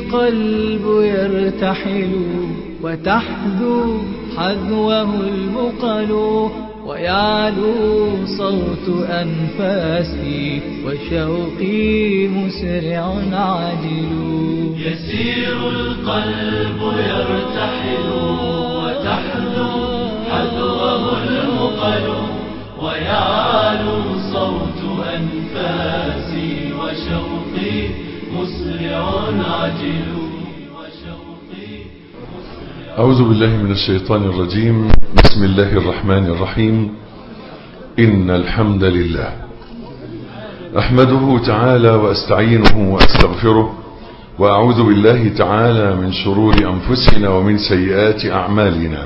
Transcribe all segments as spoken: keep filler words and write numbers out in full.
القلب يرتحل وتحذو حذوه المقل ويعلو صوت أنفاسي وشوقي مسرع عاجل. يسير القلب يرتحل وتحذو حذوه المقل ويعلو صوت أنفاسي وشوقي مسرع عاجل. أعوذ بالله من الشيطان الرجيم. بسم الله الرحمن الرحيم. إن الحمد لله أحمده تعالى وأستعينه وأستغفره وأعوذ بالله تعالى من شرور أنفسنا ومن سيئات أعمالنا.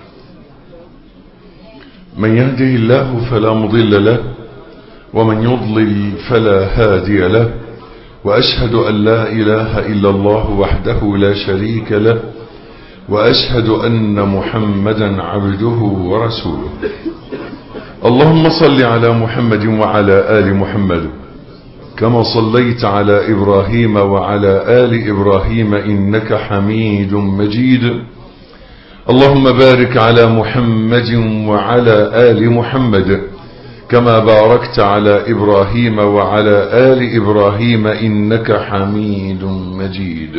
من يهده الله فلا مضل له ومن يضلل فلا هادي له، وأشهد أن لا إله إلا الله وحده لا شريك له، وأشهد أن محمدا عبده ورسوله. اللهم صل على محمد وعلى آل محمد كما صليت على إبراهيم وعلى آل إبراهيم إنك حميد مجيد. اللهم بارك على محمد وعلى آل محمد كما باركت على إبراهيم وعلى آل إبراهيم إنك حميد مجيد.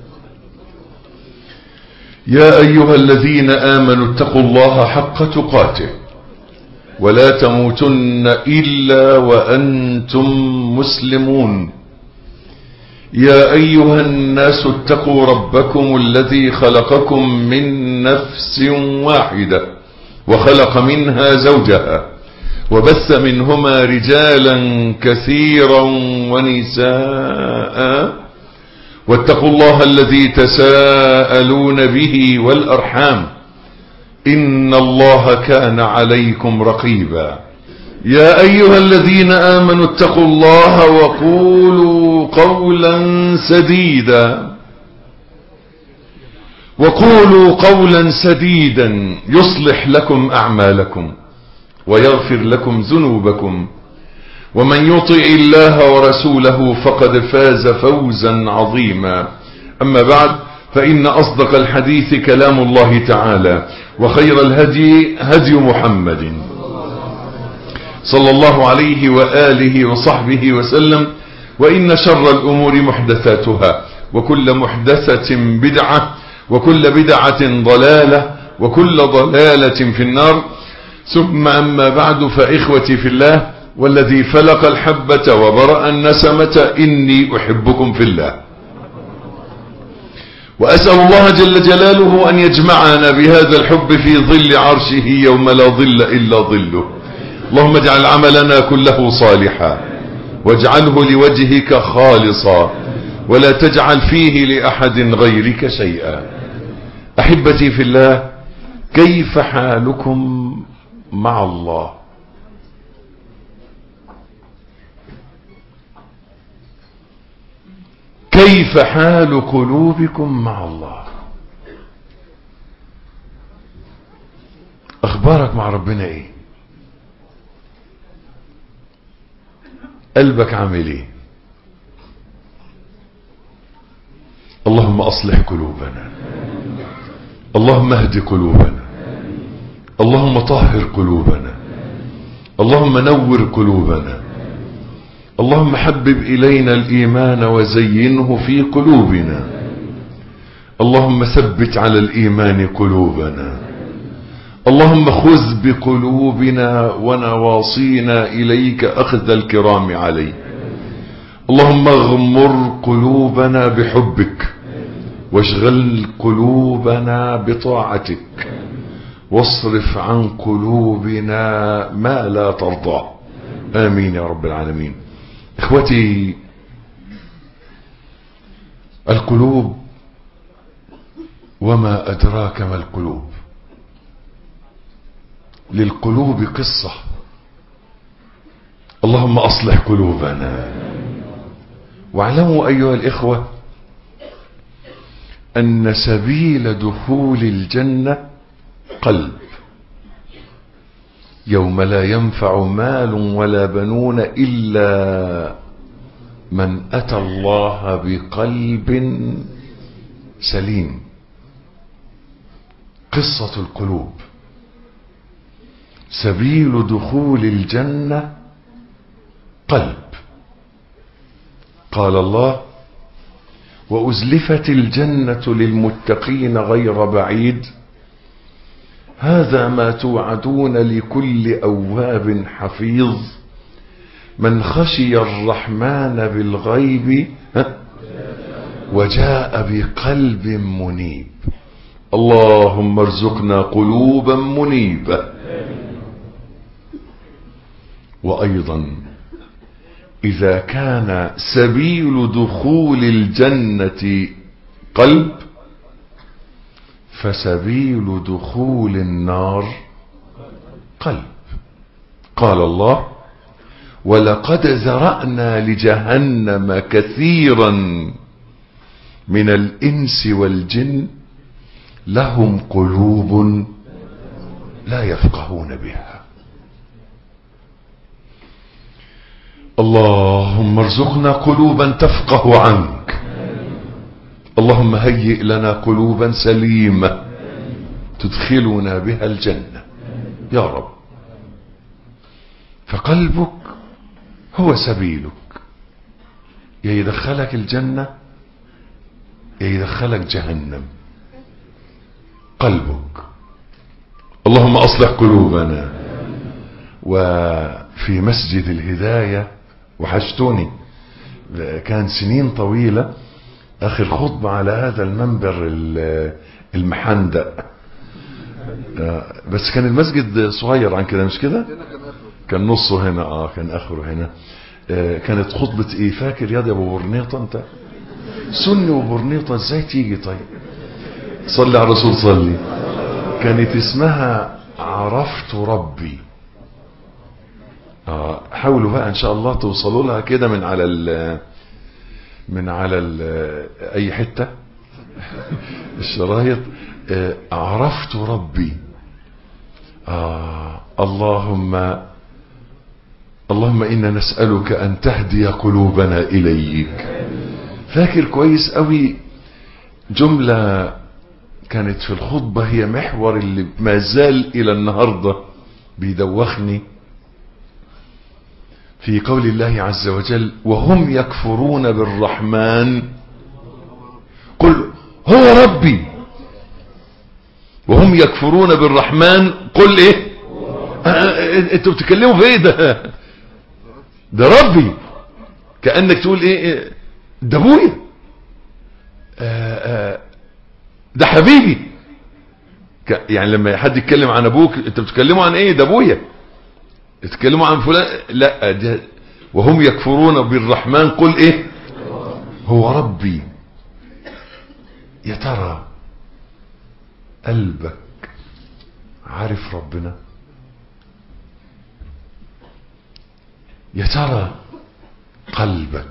يا أيها الذين آمنوا اتقوا الله حق تقاته ولا تموتن إلا وأنتم مسلمون. يا أيها الناس اتقوا ربكم الذي خلقكم من نفس واحدة وخلق منها زوجها وبث منهما رجالا كثيرا ونساء، واتقوا الله الذي تساءلون به والأرحام إن الله كان عليكم رقيبا. يا أيها الذين آمنوا اتقوا الله وقولوا قولا سديدا وقولوا قولا سديدا يصلح لكم أعمالكم ويغفر لكم ذنوبكم، ومن يطع الله ورسوله فقد فاز فوزا عظيما. أما بعد، فإن أصدق الحديث كلام الله تعالى، وخير الهدي هدي محمد صلى الله عليه وآله وصحبه وسلم، وإن شر الأمور محدثاتها، وكل محدثة بدعة، وكل بدعة ضلالة، وكل ضلالة في النار. ثم أما بعد، فإخوتي في الله والذي فلق الحبة وبرأ النسمة إني أحبكم في الله، وأسأل الله جل جلاله أن يجمعنا بهذا الحب في ظل عرشه يوم لا ظل إلا ظله. اللهم اجعل عملنا كله صالحا واجعله لوجهك خالصا ولا تجعل فيه لأحد غيرك شيئا. أحبتي في الله، كيف حالكم مع الله؟ كيف حال قلوبكم مع الله؟ أخبارك مع ربنا إيه؟ قلبك عامل إيه؟ اللهم أصلح قلوبنا، اللهم اهد قلوبنا، اللهم طهر قلوبنا، اللهم نور قلوبنا، اللهم حبب إلينا الإيمان وزينه في قلوبنا، اللهم ثبت على الإيمان قلوبنا، اللهم خذ بقلوبنا ونواصينا إليك أخذ الكرام عليك. اللهم اغمر قلوبنا بحبك واشغل قلوبنا بطاعتك واصرف عن قلوبنا ما لا ترضى. آمين يا رب العالمين. إخوتي، القلوب وما أدراك ما القلوب. للقلوب قصة. اللهم أصلح قلوبنا. واعلموا أيها الإخوة أن سبيل دخول الجنة قلب. يوم لا ينفع مال ولا بنون إلا من أتى الله بقلب سليم. قصة القلوب. سبيل دخول الجنة قلب. قال الله: وأزلفت الجنة للمتقين غير بعيد هذا ما توعدون لكل أواب حفيظ من خشي الرحمن بالغيب وجاء بقلب منيب. اللهم ارزقنا قلوبا منيبة. وأيضا إذا كان سبيل دخول الجنة قلب فسبيل دخول النار قلب. قال الله: ولقد ذرأنا لجهنم كثيرا من الإنس والجن لهم قلوب لا يفقهون بها. اللهم ارزقنا قلوبا تفقه عنك. اللهم هيئ لنا قلوبا سليمة تدخلنا بها الجنة يا رب. فقلبك هو سبيلك، يا يدخلك الجنة يا يدخلك جهنم. قلبك. اللهم أصلح قلوبنا. وفي مسجد الهداية وحشتوني، كان سنين طويلة آخر خطبة على هذا المنبر المحندق، بس كان المسجد صغير عن كده مش كده، كان نصه هنا اه كان آخره هنا. كانت خطبة ايه فاكر يا ابو برنيطة؟ انت سني وبرنيطة ازاي تيجي؟ طيب صلي على الرسول صلي. كانت اسمها عرفت ربي. آه حاولوا بقى ان شاء الله توصلوا لها كده من على ال من على ال اي حتة الشرايط. آه عرفت ربي. آه اللهم اللهم إنا نسألك أن تهدي قلوبنا إليك. فاكر كويس قوي جملة كانت في الخطبة هي محور اللي ما زال إلى النهاردة بيدوخني، في قول الله عز وجل: وهم يكفرون بالرحمن قل هو ربي. وهم يكفرون بالرحمن قل ايه؟ انتوا بتتكلموا في ايه؟ ده ده ربي. كأنك تقول ايه؟ ده ابويا، ده حبيبي. يعني لما حد يتكلم عن ابوك انت بتتكلموا عن ايه؟ ده ابويا. تتكلموا عن فلان؟ لا ده وهم يكفرون بالرحمن قل ايه؟ هو ربي. يا ترى قلبك عارف ربنا؟ يا ترى قلبك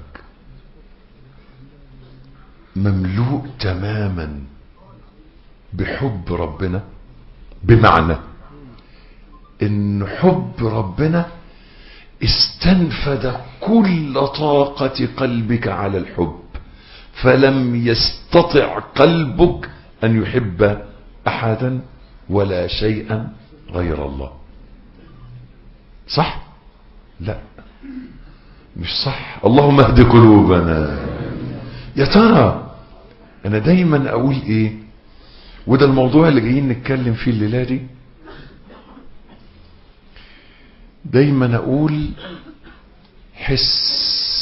مملوء تماما بحب ربنا؟ بمعنى ان حب ربنا استنفذ كل طاقة قلبك على الحب، فلم يستطع قلبك ان يحب احدا ولا شيئا غير الله. صح؟ لا مش صح. اللهم اهد قلوبنا. يا ترى انا دايما اقول ايه، وده الموضوع اللي جايين نتكلم فيه الليلة دي، دايما اقول حس.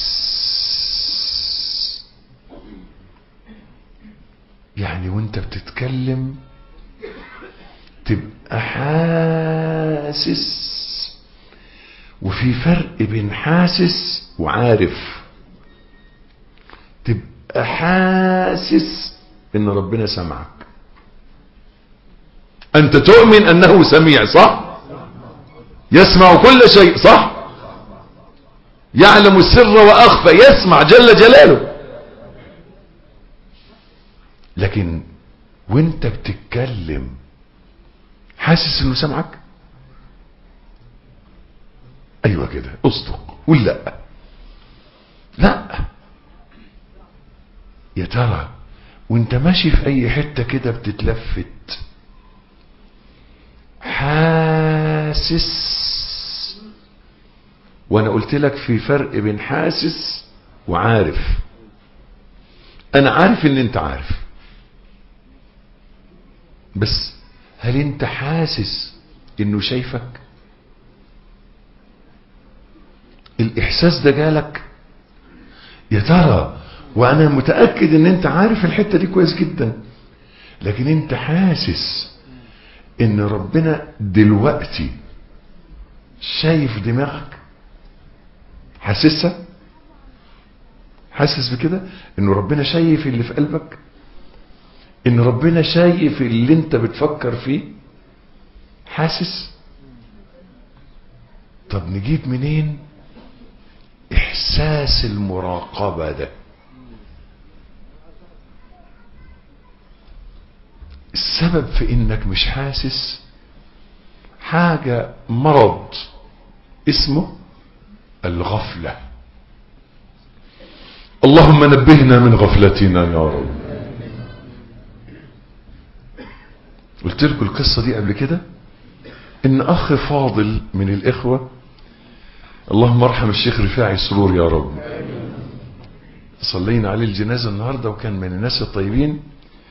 يعني وانت بتتكلم تبقى حاسس، وفي فرق بين حاسس وعارف. تبقى حاسس ان ربنا سمعك، انت تؤمن انه سميع، صح؟ يسمع كل شيء، صح؟ يعلم السر واخفى، يسمع جل جلاله. لكن وانت بتتكلم حاسس انه سمعك؟ ايوه كده، اصدق، قول لا. لا. يا ترى وانت ماشي في اي حتة كده بتتلفت حاسس. وانا قلت لك في فرق بين حاسس وعارف. انا عارف ان انت عارف، بس هل انت حاسس انه شايفك؟ الاحساس ده جالك يا ترى؟ وانا متأكد ان انت عارف الحتة دي كويس جدا، لكن انت حاسس ان ربنا دلوقتي شايف دماغك؟ حاسسها؟ حاسس بكده انه ربنا شايف اللي في قلبك، ان ربنا شايف اللي انت بتفكر فيه؟ حاسس؟ طب نجيب منين احساس المراقبة ده؟ السبب في انك مش حاسس حاجة مرض اسمه الغفلة. اللهم نبهنا من غفلتنا يا رب. قلت لكم القصة دي قبل كده، ان اخ فاضل من الاخوة، اللهم ارحم الشيخ رفاعي سرور يا رب، صلينا عليه الجنازة النهاردة، وكان من الناس الطيبين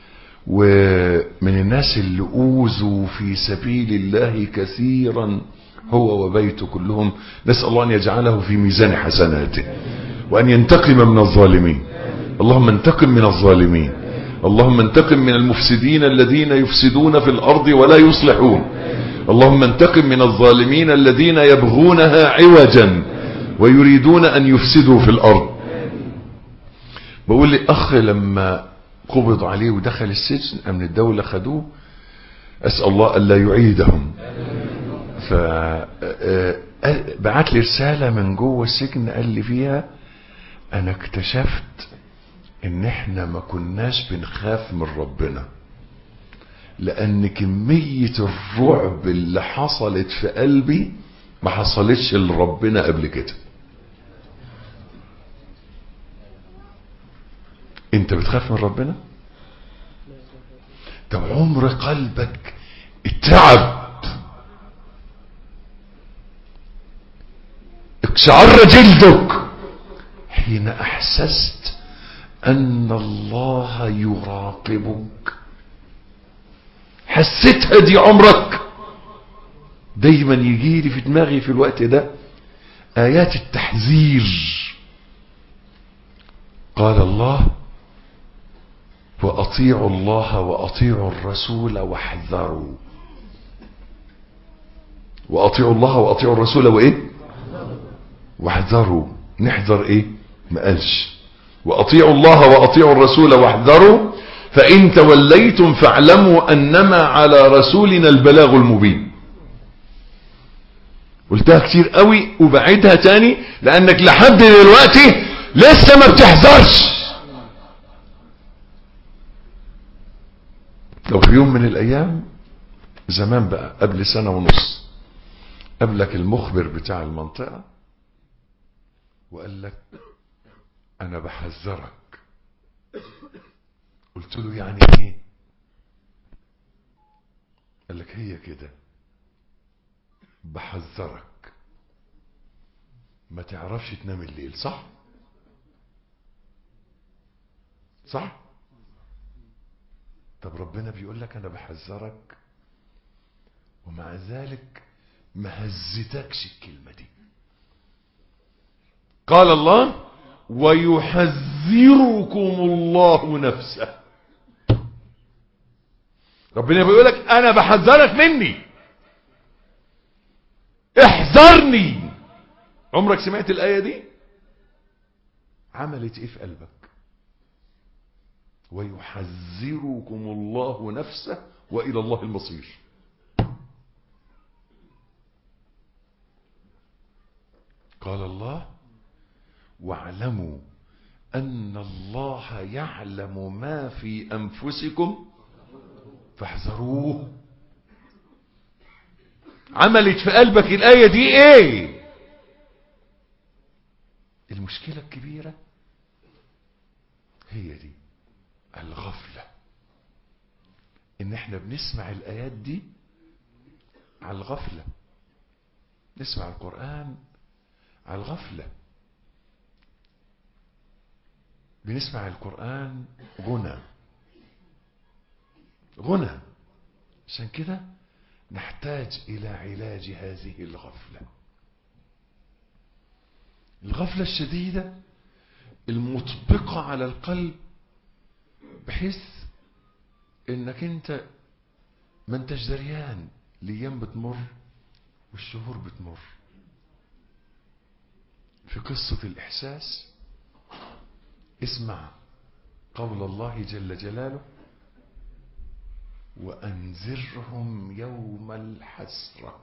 ومن الناس اللي اوذوا في سبيل الله كثيرا، هو وبيته كلهم. نسأل الله ان يجعله في ميزان حسناته وان ينتقم من الظالمين. اللهم انتقم من الظالمين، اللهم انتقم من المفسدين الذين يفسدون في الارض ولا يصلحون، اللهم انتقم من الظالمين الذين يبغونها عوجا ويريدون ان يفسدوا في الارض. بقول لي اخ لما قبض عليه ودخل السجن، امن الدولة خدوه، اسأل الله الا يعيدهم. فبعت لي رسالة من جوه السجن قال لي فيها انا اكتشفت ان احنا ما كناش بنخاف من ربنا، لان كمية الرعب اللي حصلت في قلبي ما حصلتش لربنا قبل كده. انت بتخاف من ربنا؟ طب عمر قلبك اترعب، اقشعر جلدك حين احسست ان الله يراقبك؟ حسيتها دي عمرك؟ دايما يجي لي في دماغي في الوقت ده ايات التحذير. قال الله واطيعوا الله واطيعوا الرسول واحذروا. واطيعوا الله واطيعوا الرسول وايه؟ واحذروا. نحذر ايه؟ ما قالش واطيعوا الله واطيعوا الرسول واحذروا فان توليتم فاعلموا انما على رسولنا البلاغ المبين. قلتها كتير قوي وبعيدها تاني لانك لحد دلوقتي لسه ما بتحذرش. لو في يوم من الايام زمان بقى قبل سنة ونص قابلك المخبر بتاع المنطقة وقال لك انا بحذرك، قلت له يعني ايه؟ قال لك هي كده، بحذرك ما تعرفش تنام الليل. صح صح. طب ربنا بيقول لك انا بحذرك ومع ذلك ما هزتكش الكلمة دي. قال الله ويحذركم الله نفسه. ربنا بيقول لك انا بحذرك مني، احذرني. عمرك سمعت الآية دي؟ عملت ايه في قلبك؟ ويحذركم الله نفسه وإلى الله المصير. قال الله واعلموا أن الله يعلم ما في أنفسكم فاحذروه. عملت في قلبك الآية دي ايه؟ المشكلة الكبيرة هي دي، الغفلة. ان احنا بنسمع الايات دي على الغفلة، نسمع القرآن على الغفلة، بنسمع القرآن غنى غنى. عشان كده نحتاج الى علاج هذه الغفلة، الغفلة الشديدة المطبقة على القلب، بحيث انك انت ما انتش دريان، الايام بتمر والشهور بتمر. في قصة الإحساس اسمع قول الله جل جلاله: وأنذرهم يوم الحسرة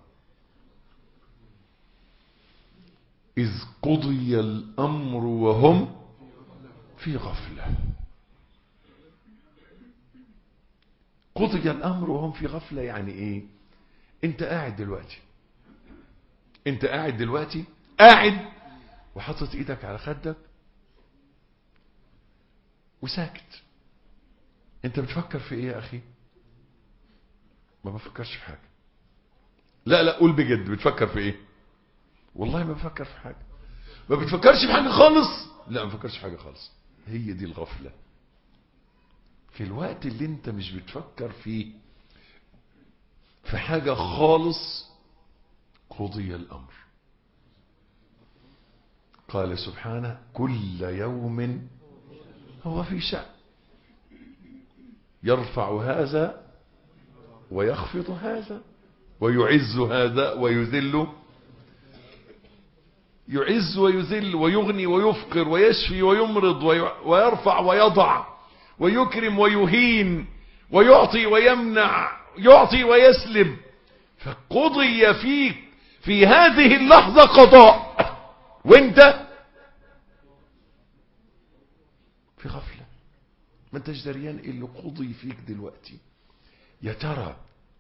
إذ قضي الأمر وهم في غفلة. قضي الأمر وهم في غفلة يعني إيه؟ أنت قاعد دلوقتي أنت قاعد دلوقتي قاعد وحطت إيدك على خدك وساكت. أنت بتفكر في إيه يا أخي؟ ما بفكرش في حاجة. لا لا قول بجد، بتفكر في إيه؟ والله ما بفكر في حاجة. ما بتفكرش في حاجة خالص؟ لا ما بفكرش في حاجة خالص. هي دي الغفلة. في الوقت اللي انت مش بتفكر فيه في حاجة خالص قضي الأمر. قال سبحانه: كل يوم هو في شأن يرفع هذا ويخفض هذا ويعز هذا ويذل، يعز ويذل ويغني ويفقر ويشفي ويمرض ويرفع ويضع ويكرم ويهين ويعطي ويمنع، يعطي ويسلب. فقضي فيك في هذه اللحظة قضاء وانت في غفلة، ما انتش دريان اللي قضي فيك دلوقتي. يا ترى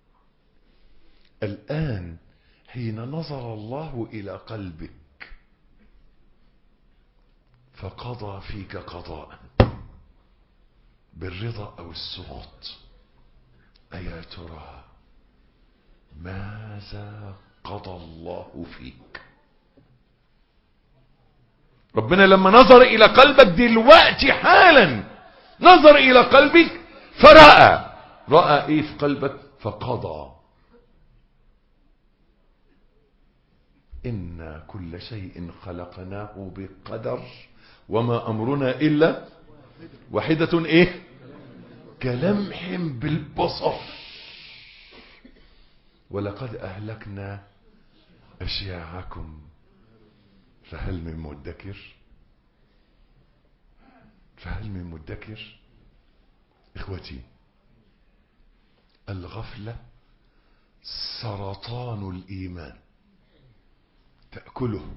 الآن حين نظر الله إلى قلبك فقضى فيك قضاء بالرضا أو السخط، أيا ترى ماذا قضى الله فيك؟ ربنا لما نظر إلى قلبك دلوقتي حالا، نظر إلى قلبك فرأى، رأى إيه في قلبك؟ فقضى. إنا كل شيء خلقناه بقدر وما أمرنا إلا واحدة إيه؟ كلمح بالبصر ولقد أهلكنا أشياعكم فهل من مدكر؟ فهل من مدكر؟ إخوتي، الغفلة سرطان الإيمان، تأكله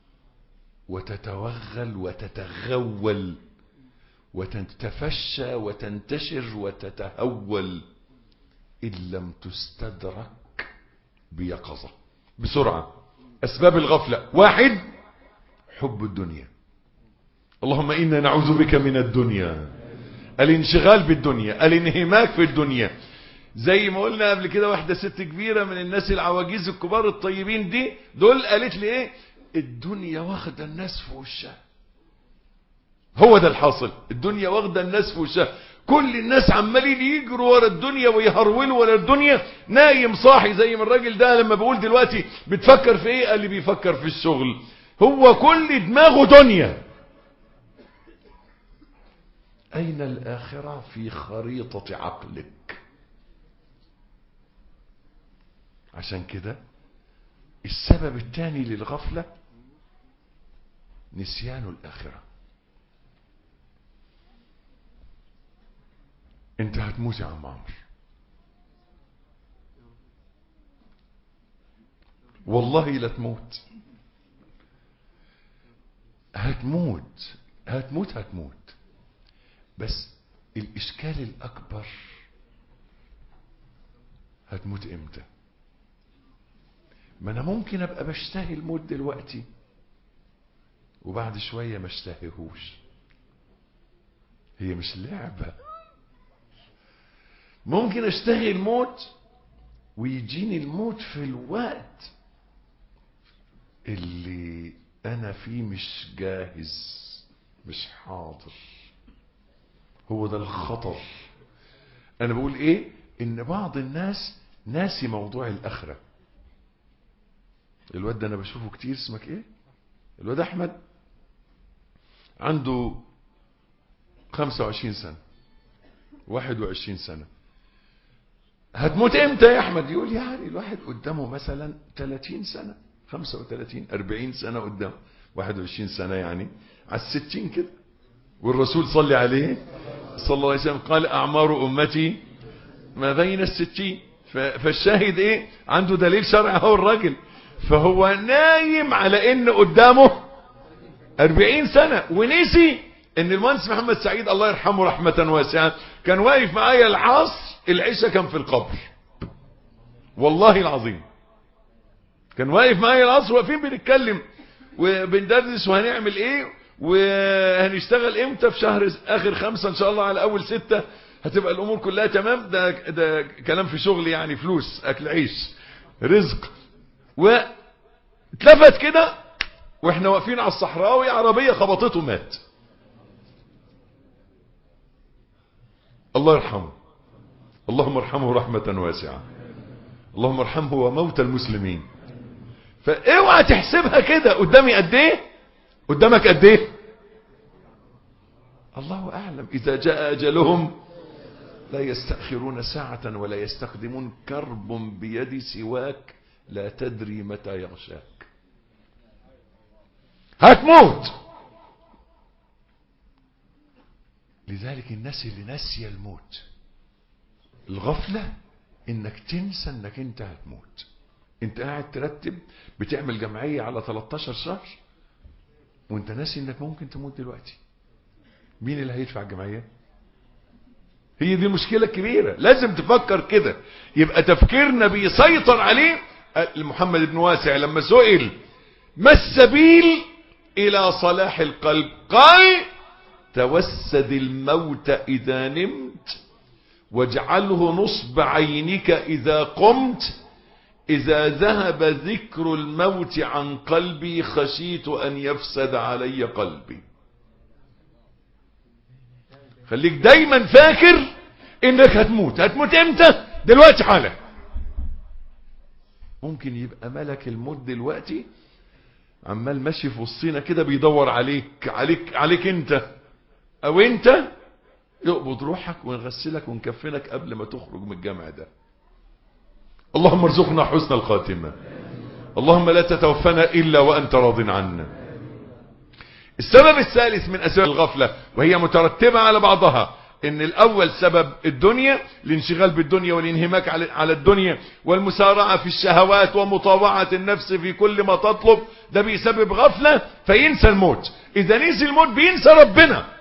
وتتوغل وتتغول وتتفشى وتنتشر وتتهول إن لم تستدرك بيقظة. بسرعة أسباب الغفلة: واحد، حب الدنيا. اللهم إنا نعوذ بك من الدنيا، الانشغال بالدنيا، الانهماك في الدنيا. زي ما قلنا قبل كده، واحدة ست كبيرة من الناس العواجيز الكبار الطيبين دي دول قالت لي ايه؟ الدنيا واخدة الناس في وشها. هو ده الحاصل، الدنيا واخدة الناس في وشها. كل الناس عمالين يجروا ورا الدنيا ويهرولوا ورا الدنيا، نايم صاحي. زي ما الراجل ده لما بقول دلوقتي بتفكر في ايه؟ قال لي بيفكر في الشغل. هو كل دماغه دنيا. اين الاخرة في خريطة عقلك؟ عشان كده السبب الثاني للغفلة نسيان الآخرة. انت هتموت يا عم عمرو، والله لا تموت. هتموت هتموت هتموت بس الإشكال الأكبر هتموت امتى؟ ما انا ممكن ابقى بشتهي الموت دلوقتي وبعد شوية ما اشتهيهوش. هي مش لعبة، ممكن اشتهي الموت ويجيني الموت في الوقت اللي انا فيه مش جاهز، مش حاضر. هو ده الخطر. انا بقول ايه؟ ان بعض الناس ناسي موضوع الاخرة. الواد ده انا بشوفه كتير. اسمك ايه؟ الواد احمد عنده خمسة وعشرين سنة، واحد وعشرين سنة. هتموت امتى يا احمد؟ يقول يعني الواحد قدامه مثلا ثلاثين سنة، خمسة وثلاثين أربعين سنة قدامه، واحد وعشرين سنة يعني على الستين كده. والرسول صلى عليه صلى الله عليه وسلم قال اعمار امتي ما بين الستين. فالشاهد ايه؟ عنده دليل شرعي هو الراجل. فهو نايم على ان قدامه أربعين سنة، ونسي ان المهندس محمد سعيد الله يرحمه رحمة واسعة كان واقف معايا العصر، العشاء كان في القبر، والله العظيم. كان واقف معايا العصر، واقفين بنتكلم وبندردش وهنعمل ايه وهنشتغل امتى في شهر اخر خمسة ان شاء الله على اول ستة هتبقى الامور كلها تمام. ده ده كلام في شغل يعني، فلوس، اكل عيش، رزق. واتلفت كده واحنا واقفين على الصحراوي، عربية خبطته مات. الله يرحمه، اللهم ارحمه رحمة واسعة، اللهم ارحمه وموتى المسلمين. فاوعى تحسبها كده. قدامي قد ايه؟ قدامك قد ايه؟ الله اعلم. اذا جاء اجلهم لا يستأخرون ساعة ولا يستقدمون. كرب بيد سواك لا تدري متى يغشاك. هتموت. لذلك الناس اللي ناسيه الموت، الغفلة انك تنسى انك انت هتموت. انت قاعد ترتب بتعمل جمعية على ثلاثة عشر شهر وانت ناسي انك ممكن تموت دلوقتي. مين اللي هيدفع الجمعية؟ هي دي المشكلة الكبيرة. لازم تفكر كده. يبقى تفكيرنا بيسيطر عليه. محمد بن واسع لما سئل ما السبيل الى صلاح القلب قال توسد الموت اذا نمت، واجعله نصب عينك اذا قمت. اذا ذهب ذكر الموت عن قلبي خشيت ان يفسد علي قلبي. خليك دايما فاكر انك هتموت. هتموت امتى؟ دلوقتي حالا. ممكن يبقى ملك الموت دلوقتي عمال ماشي في وسطينا كده بيدور عليك عليك عليك انت، او انت يقبض روحك ونغسلك ونكفنك قبل ما تخرج من الجامع ده. اللهم ارزقنا حسن الخاتمة. اللهم لا تتوفنا الا وانت راض عنا. السبب الثالث من اسباب الغفلة وهي مترتبة على بعضها، ان الاول سبب الدنيا، الانشغال بالدنيا والانهماك على الدنيا والمسارعة في الشهوات ومطاوعة النفس في كل ما تطلب، ده بيسبب غفلة فينسى الموت. اذا نسي الموت بينسى ربنا.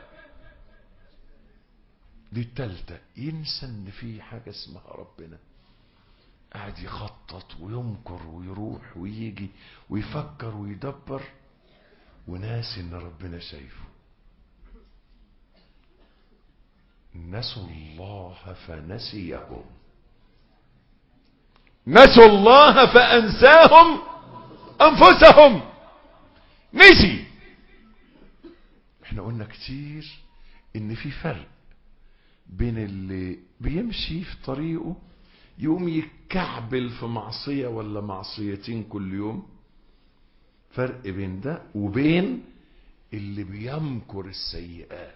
دي التالتة، ينسى ان في حاجة اسمها ربنا. قاعد يخطط ويمكر ويروح ويجي ويفكر ويدبر وناسي ان ربنا شايفه. نسوا الله فنسيهم، نسوا الله فأنساهم أنفسهم. نسي. احنا قلنا كتير ان في فرق بين اللي بيمشي في طريقه يقوم يتكعبل في معصية ولا معصيتين كل يوم، فرق بين ده وبين اللي بيمكر السيئات.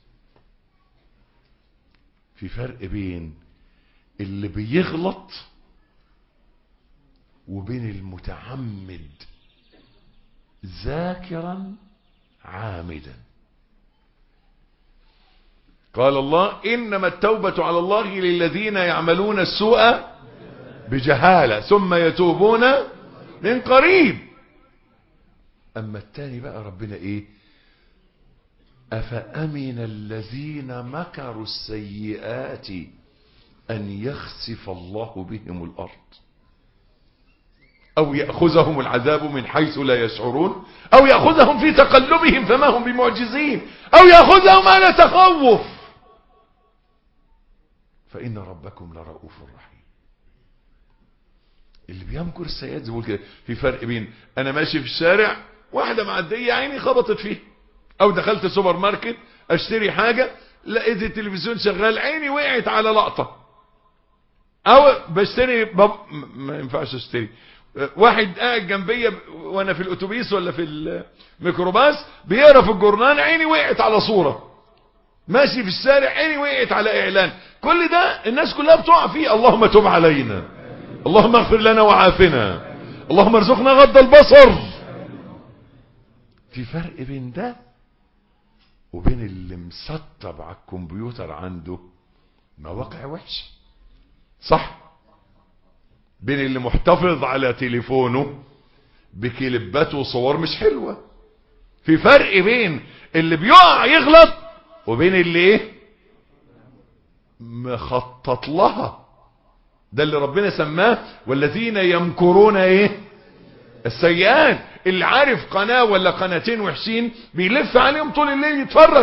في فرق بين اللي بيغلط وبين المتعمد ذاكرا عامدا. قال الله إنما التوبة على الله للذين يعملون السوء بجهالة ثم يتوبون من قريب. أما التاني بقى ربنا إيه؟ أفأمن الذين مكروا السيئات أن يخسف الله بهم الأرض أو يأخذهم العذاب من حيث لا يشعرون أو يأخذهم في تقلبهم فما هم بمعجزين أو يأخذهم على تخوف فإن ربكم لرؤوف رحيم. اللي بيمكر السيئات زي كده. في فرق بين انا ماشي في الشارع واحدة معدية عيني خبطت فيه، او دخلت سوبر ماركت اشتري حاجة لقيت التلفزيون شغال عيني وقعت على لقطة، او بشتري بب... ما ينفعش اشتري، واحد قاعد جنبي وانا في الاتوبيس ولا في الميكروباص بيقرا في الجورنال عيني وقعت على صورة، ماشي في الشارع عيني وقعت على اعلان، كل ده الناس كلها بتقع فيه. اللهم تب علينا، اللهم اغفر لنا وعافنا، اللهم ارزقنا غض البصر. في فرق بين ده وبين اللي مسطب على الكمبيوتر عنده مواقع وحشة، صح؟ بين اللي محتفظ على تليفونه بكليبات وصور مش حلوة. في فرق بين اللي بيقع يغلط وبين اللي ايه مخطط لها. ده اللي ربنا سماه والذين يمكرون ايه السيئات. اللي عارف قناة ولا قناتين وحشين بيلف عليهم طول الليل يتفرج.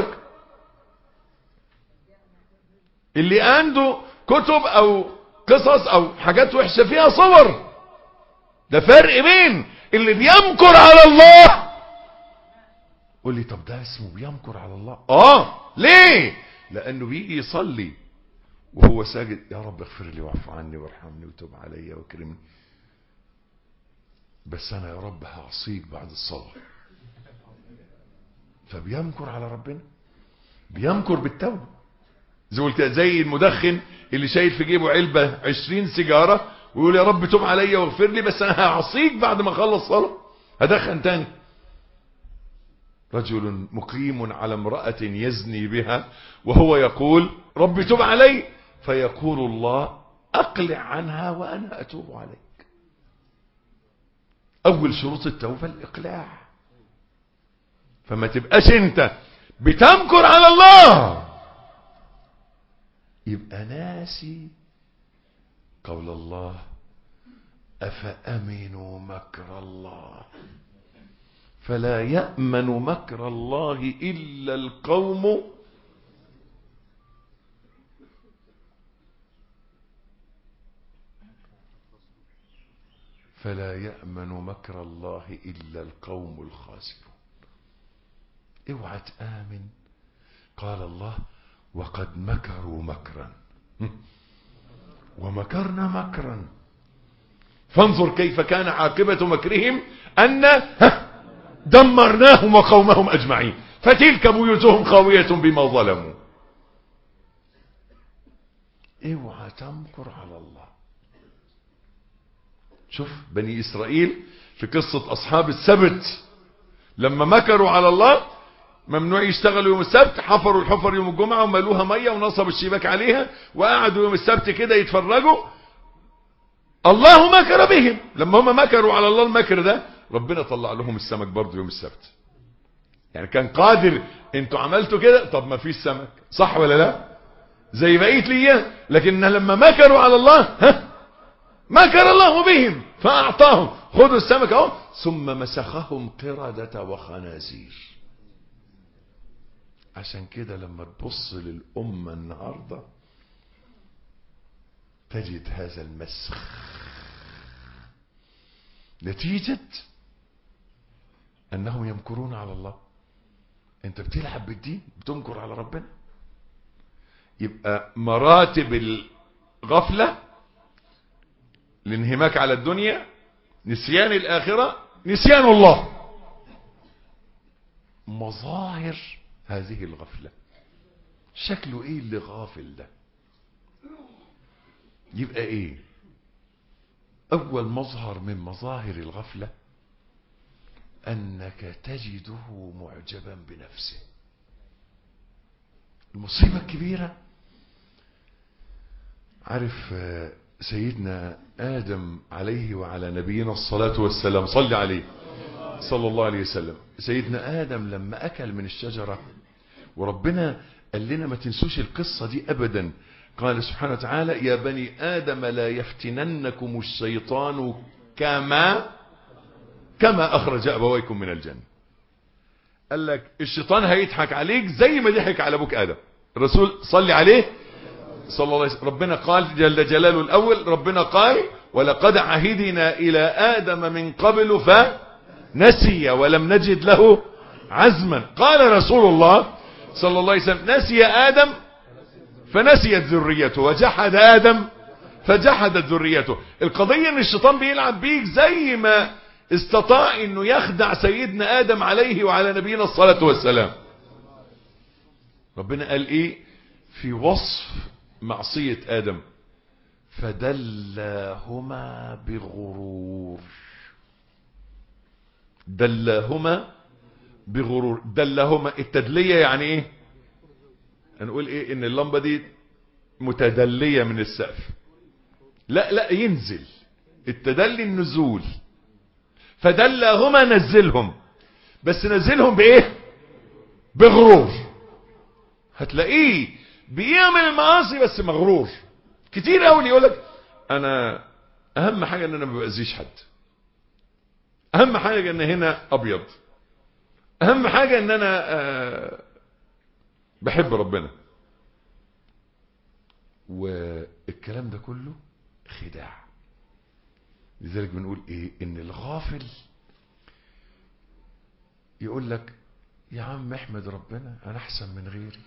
اللي عنده كتب او قصص او حاجات وحشة فيها صور. ده فرق بين اللي بيمكر على الله. قول لي طب ده اسمه بيمكر على الله؟ اه ليه؟ لانه بيجي يصلي وهو ساجد يا رب اغفر لي واعف عني وارحمني وتوب علي واكرمني، بس انا يا رب هعصيك بعد الصلاة. فبيمكر على ربنا، بيمكر بالتوبة. زي كده زي المدخن اللي شايل في جيبه علبة عشرين سيجارة ويقول يا رب توب علي واغفر لي بس انا هعصيك بعد ما اخلص صلاة، هدخن تاني. رجل مقيم على امرأة يزني بها وهو يقول رب توب علي، فيقول الله اقلع عنها وانا اتوب عليك. اول شروط التوبة الاقلاع. فما تبقاش انت بتمكر على الله يبقى ناسي قول الله افامنوا مكر الله فلا يأمن مكر الله الا القوم فلا يأمن مكر الله الا القوم الخاسرون. اوعى تآمن. قال الله وقد مكروا مكرا ومكرنا مكرا فانظر كيف كان عاقبة مكرهم أن دمرناهم وقومهم أجمعين فتلك بيوتهم خاوية بما ظلموا. اوعى تمكر على الله. شوف بني إسرائيل في قصة أصحاب السبت لما مكروا على الله ممنوع يشتغلوا يوم السبت، حفروا الحفر يوم الجمعة وملوها مية ونصبوا الشباك عليها وقعدوا يوم السبت كده يتفرجوا. الله مكر بهم. لما هم مكروا على الله المكر ده ربنا طلع لهم السمك برضه يوم السبت. يعني كان قادر انتوا عملتوا كده طب ما فيش سمك، صح ولا لا؟ زي بقية الايام. لكن لما مكروا على الله ها مكر الله بهم فاعطاهم. خذوا السمك اهو ثم مسخهم قردة وخنازير. عشان كده لما تبص للأمة النهاردة تجد هذا المسخ نتيجة أنهم يمكرون على الله. أنت بتلعب بالدين، بتمكر على ربنا. يبقى مراتب الغفلة الانهماك على الدنيا، نسيان الآخرة، نسيان الله. مظاهر هذه الغفلة شكله ايه اللي غافل ده؟ يبقى ايه؟ اول مظهر من مظاهر الغفلة انك تجده معجبا بنفسه. المصيبة الكبيرة عارف سيدنا آدم عليه وعلى نبينا الصلاة والسلام صل عليه صلى الله عليه وسلم. سيدنا آدم لما أكل من الشجرة وربنا قال لنا ما تنسوش القصة دي أبدا. قال سبحانه وتعالى يا بني آدم لا يفتننكم الشيطان كما كما أخرج أبويكم من الجنة. قال لك الشيطان هيضحك عليك زي ما ضحك على أبوك آدم. الرسول صلي عليه صلى الله عليه وسلم. ربنا قال جل جلاله الأول، ربنا قال ولقد عهدنا إلى آدم من قبل فنسي ولم نجد له عزما. قال رسول الله صلى الله عليه وسلم نسي آدم فنسيت ذريته وجحد آدم فجحدت ذريته. القضية ان الشيطان بيلعب بيك زي ما استطاع انه يخدع سيدنا آدم عليه وعلى نبينا الصلاة والسلام. ربنا قال ايه في وصف معصية آدم؟ فدلاهما بغرور. دلاهما بغرور. دلاهما التدلية يعني ايه؟ هنقول ايه؟ ان اللمبة دي متدلية من السقف. لا لا ينزل. التدلي النزول. فدلاهما نزلهم، بس نزلهم بايه؟ بغرور. هتلاقيه بيعمل المعاصي بس مغرور. كتير قوي يقولك انا اهم حاجة ان انا ما بأذيش حد، اهم حاجة ان هنا ابيض، اهم حاجة ان انا أه بحب ربنا. والكلام ده كله خداع. لذلك بنقول ايه؟ ان الغافل يقول لك يا عم احمد ربنا انا احسن من غيري.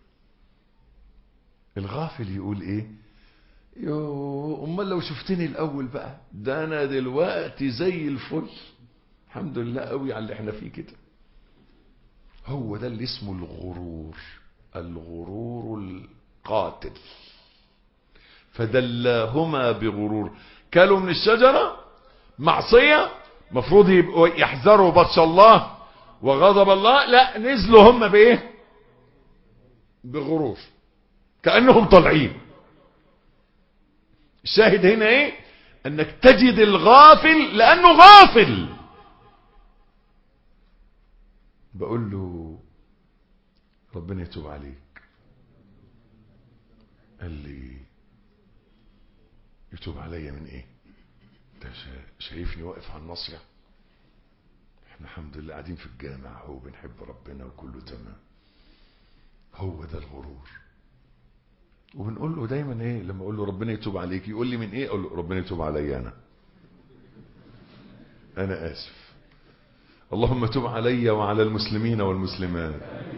الغافل يقول ايه؟ يو امال لو شفتني الاول بقى، ده انا دلوقتي زي الفل، الحمد لله قوي على اللي احنا فيه كده. هو ده اللي اسمه الغرور، الغرور القاتل. فدلاهما بغرور. كلوا من الشجرة معصية، مفروض يبقوا يحذروا بطش الله وغضب الله، لا نزلوا هم بايه؟ بغرور، كأنهم طالعين. الشاهد هنا ايه؟ انك تجد الغافل لانه غافل. بقول له ربنا يتوب عليك. قال لي يتوب عليا من ايه؟ انت شايفني واقف على الناصية؟ احنا الحمد لله قاعدين في الجامع هو بنحب ربنا وكله تمام. هو ده الغرور. وبنقول له دايما ايه لما اقول له ربنا يتوب عليك؟ يقول لي من ايه؟ اقول له ربنا يتوب عليا انا انا اسف. اللهم تب علي وعلى المسلمين والمسلمات.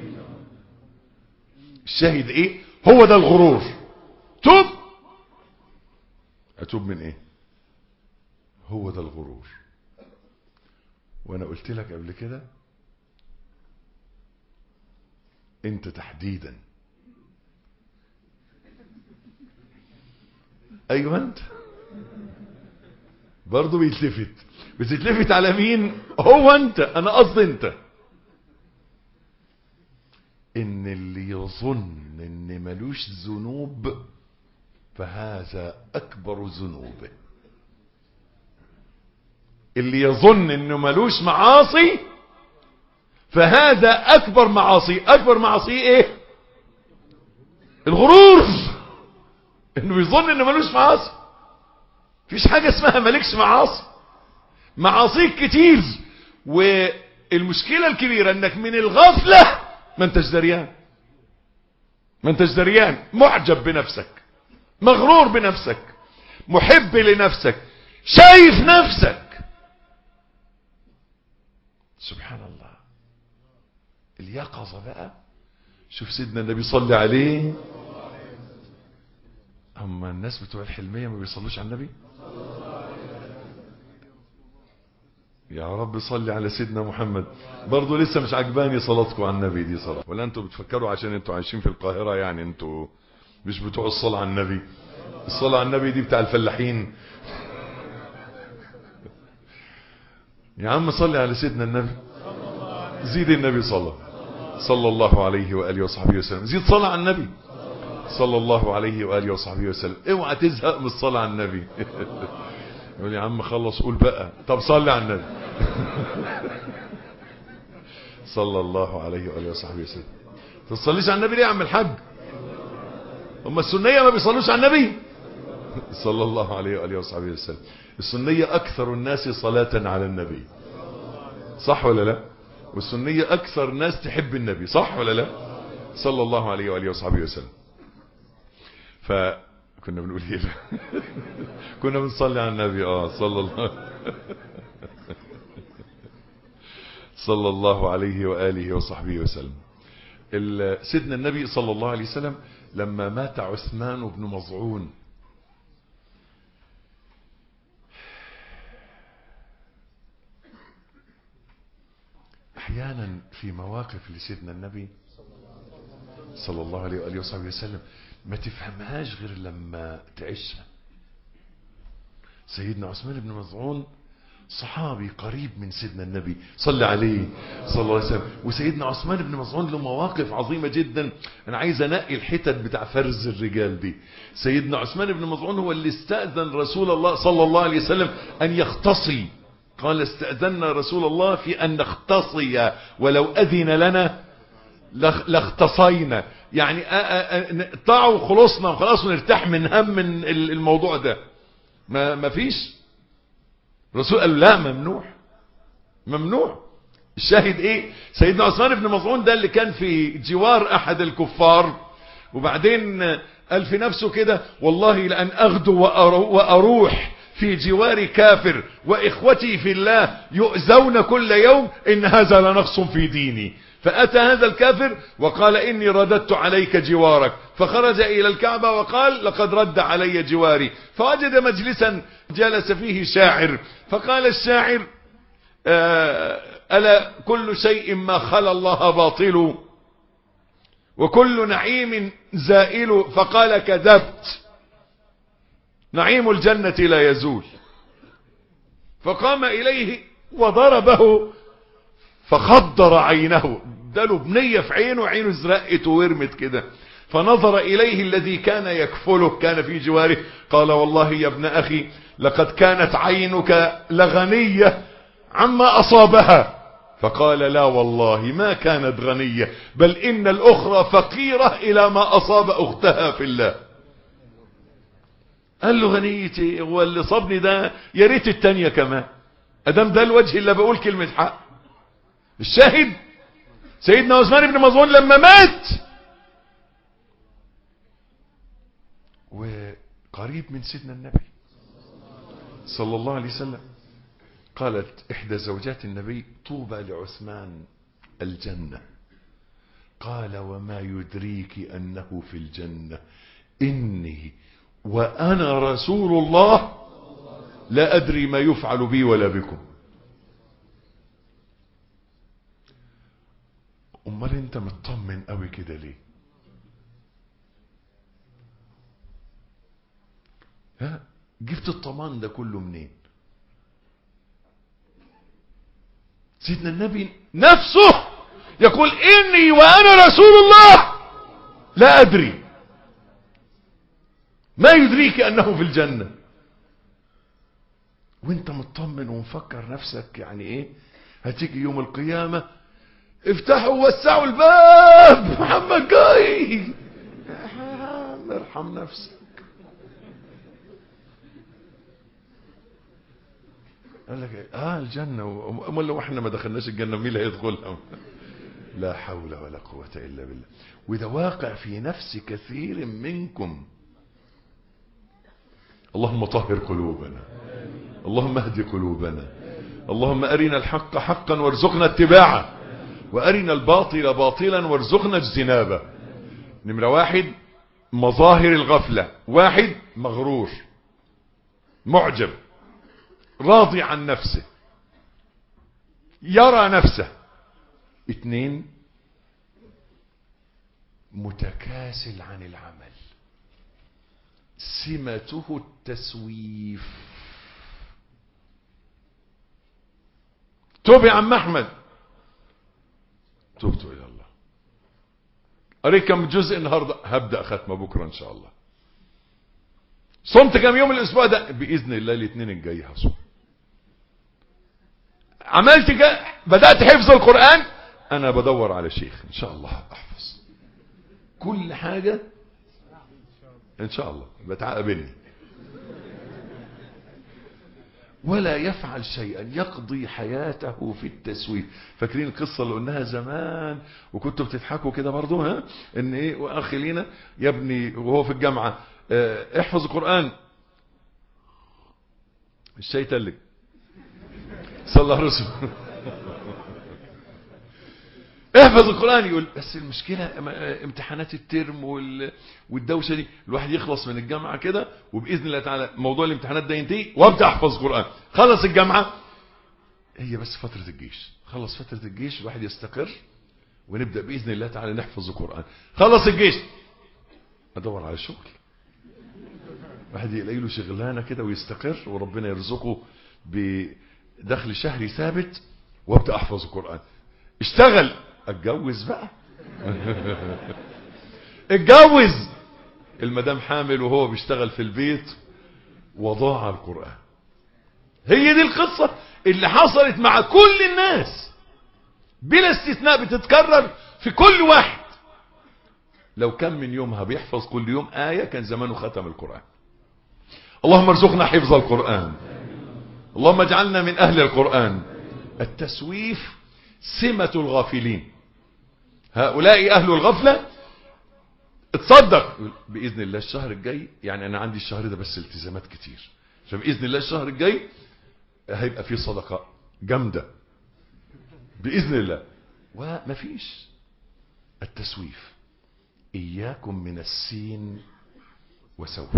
الشاهد ايه؟ هو ده الغرور. توب. اتوب من ايه؟ هو ده الغرور. وانا قلت لك قبل كده انت تحديدا، ايوه انت برضو بيتلفت. بتتلفت على مين؟ هو انت. انا قصدي انت. ان اللي يظن ان ملوش ذنوب فهذا اكبر ذنوبه. اللي يظن انه ملوش معاصي فهذا اكبر معاصي. اكبر معاصي ايه؟ الغرور. انه بيظن انه ملوش معاصي. مفيش حاجة اسمها مالكش معاصي. معاصيك كتير. والمشكلة الكبيرة انك من الغفلة ما انتش دريان. ما انتش دريان. معجب بنفسك، مغرور بنفسك، محب لنفسك، شايف نفسك. سبحان الله. اليقظة بقى. شوف سيدنا النبي صلى عليه. اما الناس بتوع الحلمية ما بيصلوش على النبي. يا رب صلي على سيدنا محمد. برضو لسه مش عجباني صلاتكم على النبي دي صلاة. ولا انتوا بتفكروا عشان انتوا عايشين في القاهرة يعني انتوا مش بتوع الصلاة على النبي؟ الصلاة على النبي دي بتاع الفلاحين. يا عم صلي على سيدنا النبي. زيد النبي صلى صلى الله عليه وآله وصحبه وسلم. زيد صلاة على النبي صلى الله عليه وآله وصحبه وسلم. اوعى تزهق من الصلاة على النبي. يقول يا عم خلص قول بقى. طب صلي على النبي. صلى الله عليه وآله وصحبه وسلم. تصليش على النبي ليه يا عم الحاج؟ هم السنية ما بيصلوش على النبي صلى الله عليه وآله وصحبه وسلم. السنية أكثر الناس صلاة على النبي، صح ولا لا؟ والسنية أكثر ناس تحب النبي، صح ولا لا؟ صلى الله عليه وآله وصحبه وسلم. فكنا بنقول ايه كنا بنصلي على النبي اه صلى الله صلى الله عليه وآله وصحبه وسلم. سيدنا النبي صلى الله عليه وسلم لما مات عثمان بن مظعون احيانا في مواقف لسيدنا النبي صلى الله عليه وآله وصحبه وسلم ما تفهمهاش غير لما تعيشها. سيدنا عثمان بن مظعون صحابي قريب من سيدنا النبي صلى عليه صلى الله عليه وسلم. وسيدنا عثمان بن مظعون له مواقف عظيمة جدا. انا عايز انقي الحتت بتاع فرز الرجال دي. سيدنا عثمان بن مظعون هو اللي استأذن رسول الله صلى الله عليه وسلم ان يختصي. قال استأذنا رسول الله في ان نختصي ولو اذن لنا لاختصينا، يعني نقطعه وخلصنا وخلاص ونرتاح من هم من الموضوع ده. ما ما فيش. الرسول قال لا ممنوع ممنوع. الشاهد ايه؟ سيدنا عثمان بن مظعون ده اللي كان في جوار احد الكفار، وبعدين قال في نفسه كده والله لأن اغدو واروح في جوار كافر واخوتي في الله يؤذون كل يوم ان هذا لنقص في ديني. فأتى هذا الكافر وقال إني رددت عليك جوارك، فخرج إلى الكعبة وقال لقد رد علي جواري. فوجد مجلسا جلس فيه شاعر، فقال الشاعر ألا كل شيء ما خلا الله باطل وكل نعيم زائل. فقال كذبت نعيم الجنة لا يزول. فقام إليه وضربه فخضر عينه، اداله بنية في عينه، عينه ازرقت وورمت كده. فنظر إليه الذي كان يكفله كان في جواره، قال والله يا ابن أخي لقد كانت عينك لغنية عما أصابها. فقال لا والله ما كانت غنية، بل إن الأخرى فقيرة إلى ما أصاب أختها في الله. قال له غنيتي هو اللي صابني ده، يا ريت التانية كمان، ادام ده الوجه اللي بقول كلمة حق. الشاهد سيدنا عثمان بن مظعون لما مات وقريب من سيدنا النبي صلى الله عليه وسلم، قالت احدى زوجات النبي طوبى لعثمان الجنة. قال وما يدريك انه في الجنة اني وانا رسول الله لا ادري ما يفعل بي ولا بكم. امال انت مطمن قوي كده ليه؟ ها جبت الطمان ده كله منين؟ سيدنا النبي نفسه يقول اني وانا رسول الله لا ادري ما يدريك انه في الجنة. وانت مطمن ومفكر نفسك يعني ايه هتيجي يوم القيامة افتحوا ووسعوا الباب محمد جاي. ارحم نفسك. قال لك اه الجنة، امال لو احنا ما دخلناش الجنة مين اللي هيدخلها؟ لا حول ولا قوة الا بالله. وده واقع في نفس كثير منكم. اللهم طهر قلوبنا، اللهم اهد قلوبنا، اللهم ارنا الحق حقا وارزقنا اتباعه، وارنا الباطل باطلا وارزقنا اجتنابه. نمرة واحد مظاهر الغفلة. واحد مغرور معجب راضي عن نفسه يرى نفسه. اثنين متكاسل عن العمل سمته التسويف. توب يا عم احمد. تبت الى الله. قريت كم جزء النهارده؟ هبدأ ختمه بكره ان شاء الله. صمت كم يوم الاسبوع ده؟ باذن الله الاثنين الجاي هصوم. عملت جا... بدأت حفظ القرآن. انا بدور على شيخ ان شاء الله احفظ كل حاجة ان شاء الله. بتعاقبني ولا يفعل شيئا يقضي حياته في التسويف. فاكرين القصة اللي قلناها زمان وكنتوا بتضحكوا كده برضو؟ ها ان ايه واخي لينا يا ابني وهو في الجامعة اه احفظ القرآن. الشاي تلج. صلى الله عليه وسلم. احفظ القرآن. يقول بس المشكلة امتحانات الترم والدوشة دي، الواحد يخلص من الجامعة كده وبإذن الله تعالى موضوع الامتحانات ده ينتهي وابدأ احفظ قرآن. خلص الجامعة، هي بس فترة الجيش، خلص فترة الجيش الواحد يستقر ونبدأ بإذن الله تعالى نحفظ القرآن. خلص الجيش ادور على شغل، واحد يلاقي له شغلانة كده ويستقر وربنا يرزقه بدخل شهري ثابت وابدأ احفظ القرآن. اشتغل، اتجوز بقى. اتجوز، المدام حامل وهو بيشتغل في البيت وضاع القرآن. هي دي القصة اللي حصلت مع كل الناس بلا استثناء، بتتكرر في كل واحد. لو كان من يومها بيحفظ كل يوم آية كان زمانه ختم القرآن. اللهم ارزقنا حفظ القرآن، اللهم اجعلنا من أهل القرآن. التسويف سمة الغافلين، هؤلاء أهل الغفلة. اتصدق بإذن الله الشهر الجاي، يعني أنا عندي الشهر ده بس التزامات كتير، فبإذن الله الشهر الجاي هيبقى فيه صدقة جامدة بإذن الله. ومفيش التسويف. إياكم من السين وسوف.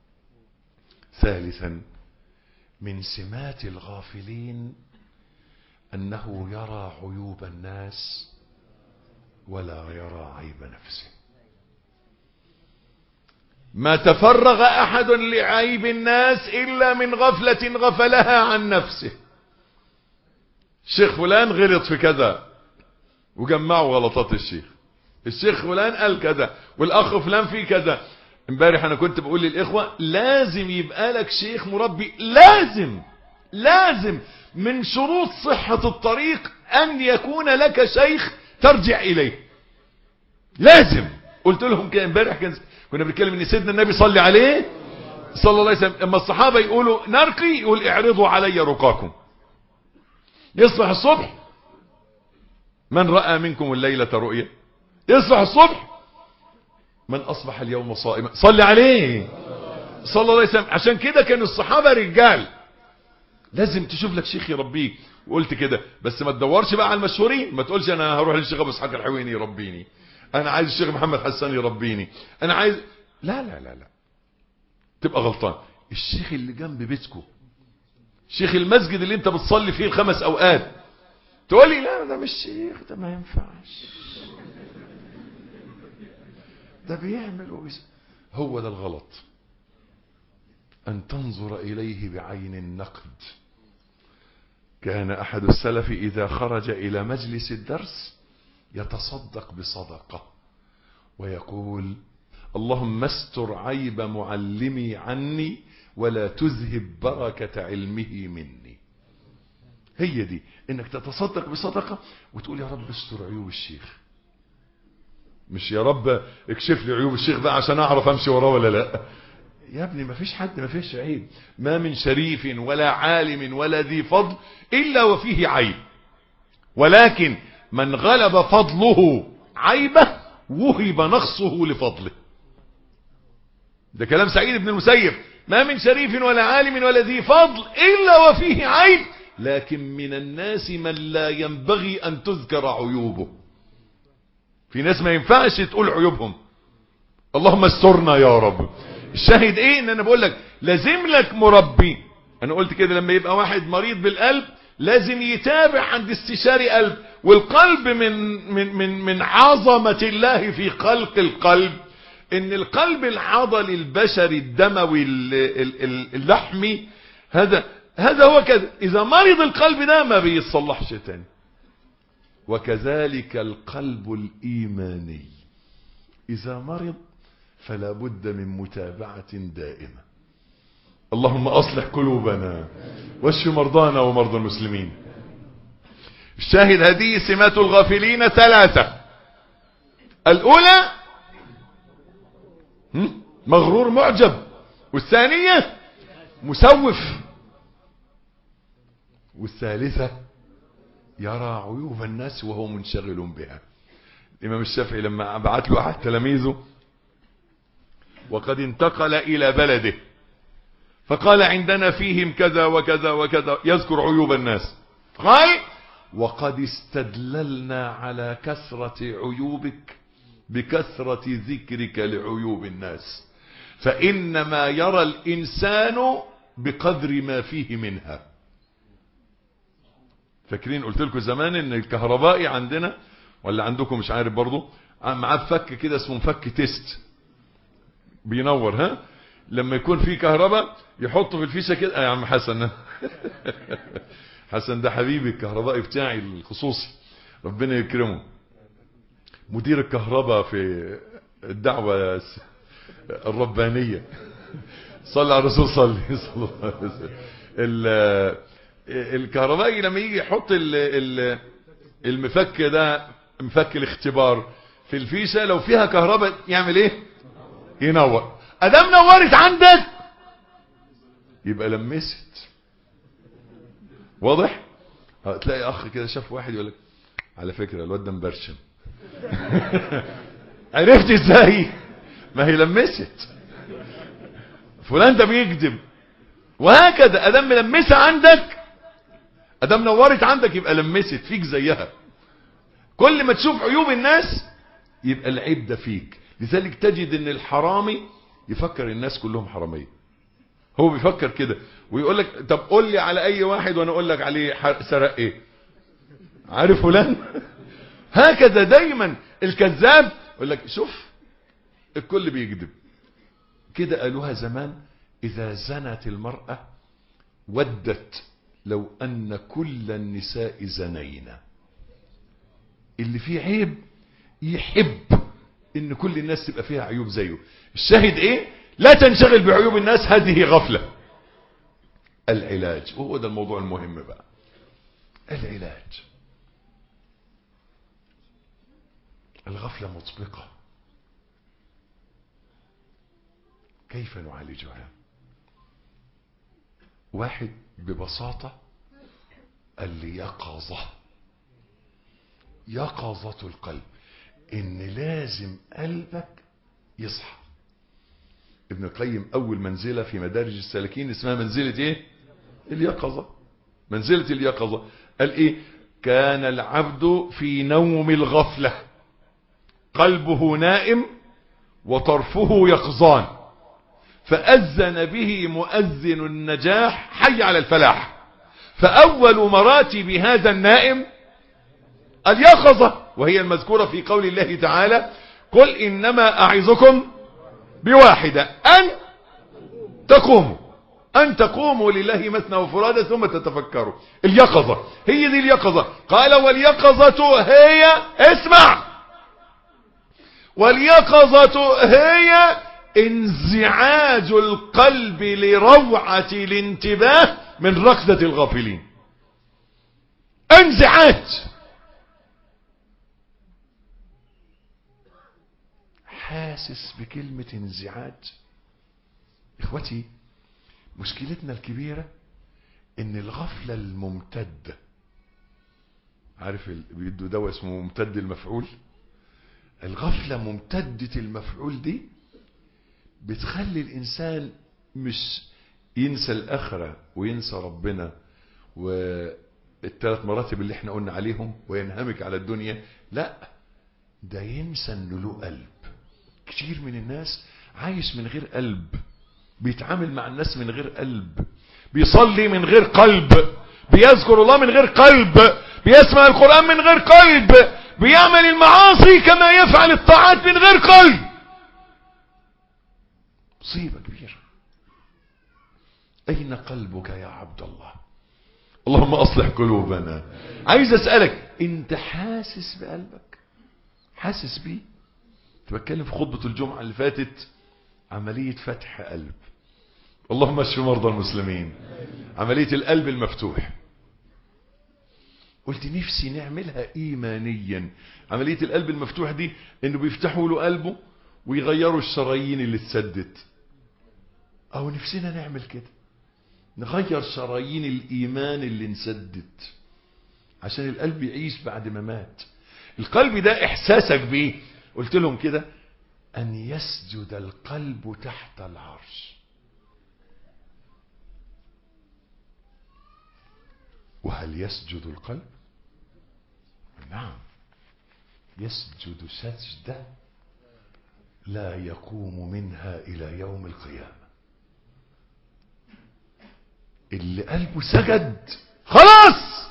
ثالثا من سمات الغافلين أنه يرى عيوب الناس ولا يرى عيب نفسه. ما تفرغ أحد لعيب الناس إلا من غفلة غفلها عن نفسه. الشيخ فلان غلط في كذا وجمعوا غلطات الشيخ، الشيخ فلان قال كذا والأخ فلان في كذا. امبارح أنا كنت بقول للإخوة لازم يبقى لك شيخ مربي، لازم لازم من شروط صحة الطريق أن يكون لك شيخ ترجع إليه. لازم. قلت لهم كده امبارح، كنا بنتكلم ان سيدنا النبي صلى عليه صلى الله عليه وسلم لما الصحابة يقولوا نرقي يقول اعرضوا علي رقاكم. يصبح الصبح من رأى منكم الليلة رؤيا، يصبح الصبح من أصبح اليوم صائما. صلي عليه صلى الله عليه وسلم. عشان كده كانوا الصحابة رجال. لازم تشوف لك شيخ يربيك. وقلت كده بس ما تدورش بقى على المشهورين، ما تقولش انا هروح للشيخ ابو اسحاق الحويني يربيني، انا عايز الشيخ محمد حسان يربيني، انا عايز. لا لا لا لا، تبقى غلطان. الشيخ اللي جنب بيتكم، شيخ المسجد اللي انت بتصلي فيه الخمس اوقات، تقول لي لا ده مش شيخ، ده ما ينفعش، ده بيعمل وبيس. هو ده الغلط، ان تنظر اليه بعين النقد. كان احد السلف اذا خرج الى مجلس الدرس يتصدق بصدقة ويقول اللهم استر عيب معلمي عني ولا تذهب بركة علمه مني. هي دي، انك تتصدق بصدقة وتقول يا رب استر عيوب الشيخ، مش يا رب اكشف لي عيوب الشيخ بقى عشان اعرف امشي وراه ولا لا. يا ابني ما فيش حد ما فيش عيب، ما من شريف ولا عالم ولا ذي فضل الا وفيه عيب، ولكن من غلب فضله عيبه وهب نقصه لفضله. ده كلام سعيد بن المسيب. ما من شريف ولا عالم ولا ذي فضل إلا وفيه عيب، لكن من الناس من لا ينبغي أن تذكر عيوبه. في ناس ما ينفعش تقول عيوبهم. اللهم استرنا يا رب. الشاهد ايه؟ ان انا بقول لك لازم لك مربي. انا قلت كده لما يبقى واحد مريض بالقلب لازم يتابع عند استشاري قلب. والقلب من من من من عظمة الله في خلق القلب ان القلب العضلي البشري الدموي اللحمي هذا هذا هو كذا. اذا مرض القلب ده ما بيصلحش تاني. وكذلك القلب الايماني اذا مرض فلا بد من متابعة دائمة. اللهم اصلح قلوبنا واشف مرضانا ومرضى المسلمين. الشاهد هذه سمات الغافلين ثلاثة. الاولى مغرور معجب، والثانية مسوف، والثالثة يرى عيوب الناس وهو منشغل بها. الامام الشافعي لما بعت له احد تلاميذه وقد انتقل إلى بلده فقال عندنا فيهم كذا وكذا وكذا، يذكر عيوب الناس. قال وقد استدللنا على كثرة عيوبك بكثرة ذكرك لعيوب الناس، فإنما يرى الإنسان بقدر ما فيه منها. فاكرين قلت لكم زمان ان الكهربائي عندنا ولا عندكم مش عارف برضو معاه فك كده اسمه مفك تيست بينور، ها لما يكون في كهرباء يحطه في الفيشه كده. يا عم حسن حسن ده حبيبي الكهربائي بتاعي الخصوصي، ربنا يكرمه، مدير الكهرباء في الدعوة الربانية. صلى على الرسول صلي صلى الله عليه وسلم. الكهربائي لما يجي يحط المفك ده، مفك الاختبار في الفيشة، لو فيها كهرباء يعمل ايه؟ ينور. ادام نورت عندك يبقى لمست. واضح؟ تلاقي اخ كده شاف واحد يقول لك على فكرة الواد ده مبرشم. عرفت ازاي؟ ما هي لمست. فلان ده بيكذب. وهكذا ادام ملمسه عندك، ادام نورت عندك يبقى لمست فيك زيها. كل ما تشوف عيوب الناس يبقى العيب ده فيك. لذلك تجد ان الحرامي يفكر الناس كلهم حراميه. هو بيفكر كده ويقول لك طب قول لي على اي واحد وانا اقول لك عليه سرق ايه. عارف فلان؟ هكذا دايما الكذاب يقول لك شوف الكل بيكذب. كده قالوها زمان، اذا زنت المرأة ودت لو ان كل النساء زنينا. اللي فيه عيب يحب ان كل الناس تبقى فيها عيوب زيه. الشاهد ايه؟ لا تنشغل بعيوب الناس، هذه غفلة. العلاج، وهو ده الموضوع المهم بقى، العلاج. الغفلة مطبقة، كيف نعالجها؟ واحد ببساطة اليقظة، يقظة القلب، ان لازم قلبك يصحى. ابن القيم اول منزلة في مدارج السالكين اسمها منزلة ايه؟ اليقظة. منزلة اليقظة قال ايه؟ كان العبد في نوم الغفلة قلبه نائم وطرفه يقظان، فأذن به مؤذن النجاح حي على الفلاح. فأول مراتب هذا النائم اليقظة، وهي المذكورة في قول الله تعالى قل إنما أعظكم بواحدة أن تقوموا أن تقوموا لله مثنى وفرادى ثم تتفكروا. اليقظة هي دي اليقظة. قال واليقظة هي، اسمع، واليقظة هي انزعاج القلب لروعة الانتباه من ركضة الغافلين. انزعاج. حاسس بكلمة انزعاج؟ اخوتي مشكلتنا الكبيرة ان الغفلة الممتدة، عارف بيدوا دواء اسمه ممتد المفعول، الغفلة ممتدة المفعول دي بتخلي الانسان مش ينسى الاخرة وينسى ربنا والثلاث مراتب اللي احنا قلنا عليهم وينهمك على الدنيا، لا ده ينسى انه له قلب. كتير من الناس عايش من غير قلب، بيتعامل مع الناس من غير قلب، بيصلي من غير قلب، بيذكر الله من غير قلب، بيسمع القرآن من غير قلب، بيعمل المعاصي كما يفعل الطاعات من غير قلب. مصيبة كبيرة. أين قلبك يا عبد الله؟ اللهم أصلح قلوبنا. عايز أسألك، أنت حاسس بقلبك؟ حاسس بيه؟ بتكلم في خطبة الجمعة اللي فاتت عملية فتح قلب. اللهم اشف مرضى المسلمين. عملية القلب المفتوح. قلت نفسي نعملها ايمانيا. عملية القلب المفتوح دي انه بيفتحوا له قلبه ويغيروا الشرايين اللي اتسدت. او نفسنا نعمل كده، نغير شرايين الايمان اللي انسدت عشان القلب يعيش بعد ما مات. القلب ده احساسك بيه. قلت لهم كده أن يسجد القلب تحت العرش. وهل يسجد القلب؟ نعم، يسجد سجدة لا يقوم منها إلى يوم القيامة. اللي قلبه سجد خلاص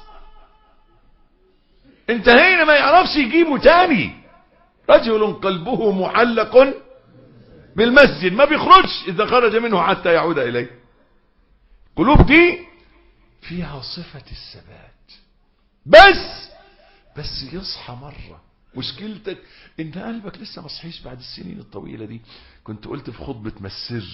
انتهينا، ما يعرفش يجيبه تاني. رجل قلبه معلق بالمسجد ما بيخرجش، إذا خرج منه حتى يعود إليه. قلوب دي فيها صفة الثبات، بس بس يصحى مرة. مشكلتك ان قلبك لسه ما صحيش بعد السنين الطويلة دي. كنت قلت في خطبة مسر،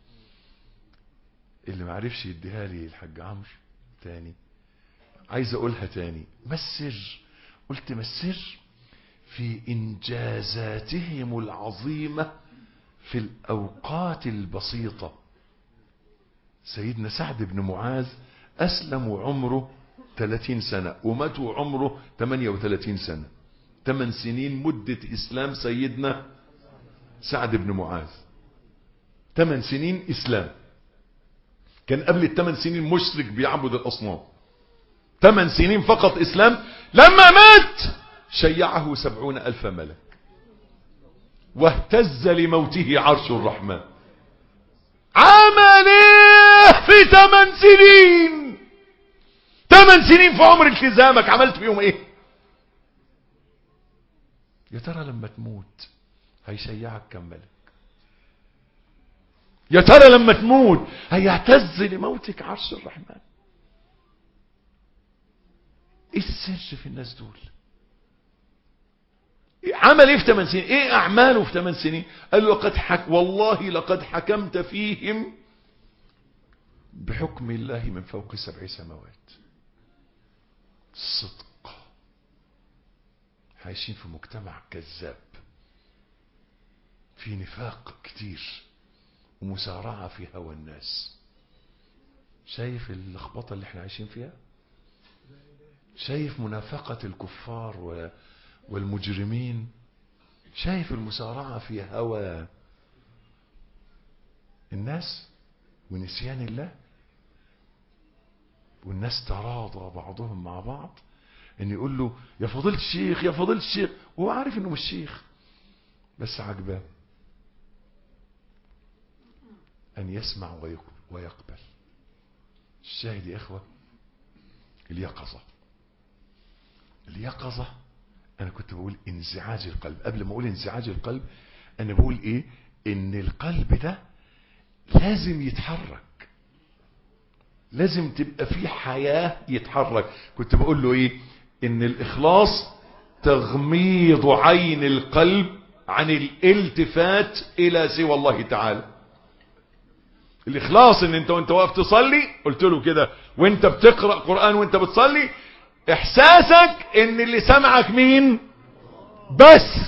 اللي ما عرفش يديها لي الحاج عمرو تاني، عايز اقولها تاني. مسر، قلت مسر في انجازاتهم العظيمة في الاوقات البسيطة. سيدنا سعد بن معاذ اسلم وعمره ثلاثين سنة ومات وعمره ثمانية وثلاثين سنة. ثمان سنين مدة اسلام سيدنا سعد بن معاذ، ثمان سنين اسلام. كان قبل الثمان سنين مشرك بيعبد الاصنام. ثمان سنين فقط اسلام. لما مات شيعه سبعون الف ملك، واهتز لموته عرش الرحمن. عمل ايه في ثمان سنين؟ ثمان سنين في عمر التزامك عملت فيهم ايه؟ يا ترى لما تموت هيشيعك كم ملك؟ يا ترى لما تموت هيعتز لموتك عرش الرحمن؟ ايه السر في الناس دول؟ عمل ايه في ثمان سنين؟ ايه اعماله في ثمان سنين؟ قال له لقد حك والله لقد حكمت فيهم بحكم الله من فوق سبع سماوات. صدق. عايشين في مجتمع كذاب، في نفاق كتير ومسارعة في هوى الناس. شايف اللخبطة اللي احنا عايشين فيها؟ شايف منافقة الكفار والمجرمين؟ شايف المسارعة في هوى الناس ونسيان الله؟ والناس تراضى بعضهم مع بعض ان يقول له يا فضيلة الشيخ يا فضيلة الشيخ، وهو عارف انه مش شيخ بس عجباه ان يسمع ويقبل. الشاهد يا اخوة، اليقظة. اليقظة انا كنت بقول انزعاج القلب. قبل ما اقول انزعاج القلب انا بقول ايه؟ ان القلب ده لازم يتحرك، لازم تبقى فيه حياة يتحرك. كنت بقول له ايه؟ ان الاخلاص تغميض عين القلب عن الالتفات الى سوى الله تعالى. الاخلاص ان انت وانت واقف تصلي، قلت له كده، وانت بتقرأ قرآن وانت بتصلي، احساسك ان اللي سمعك مين؟ بس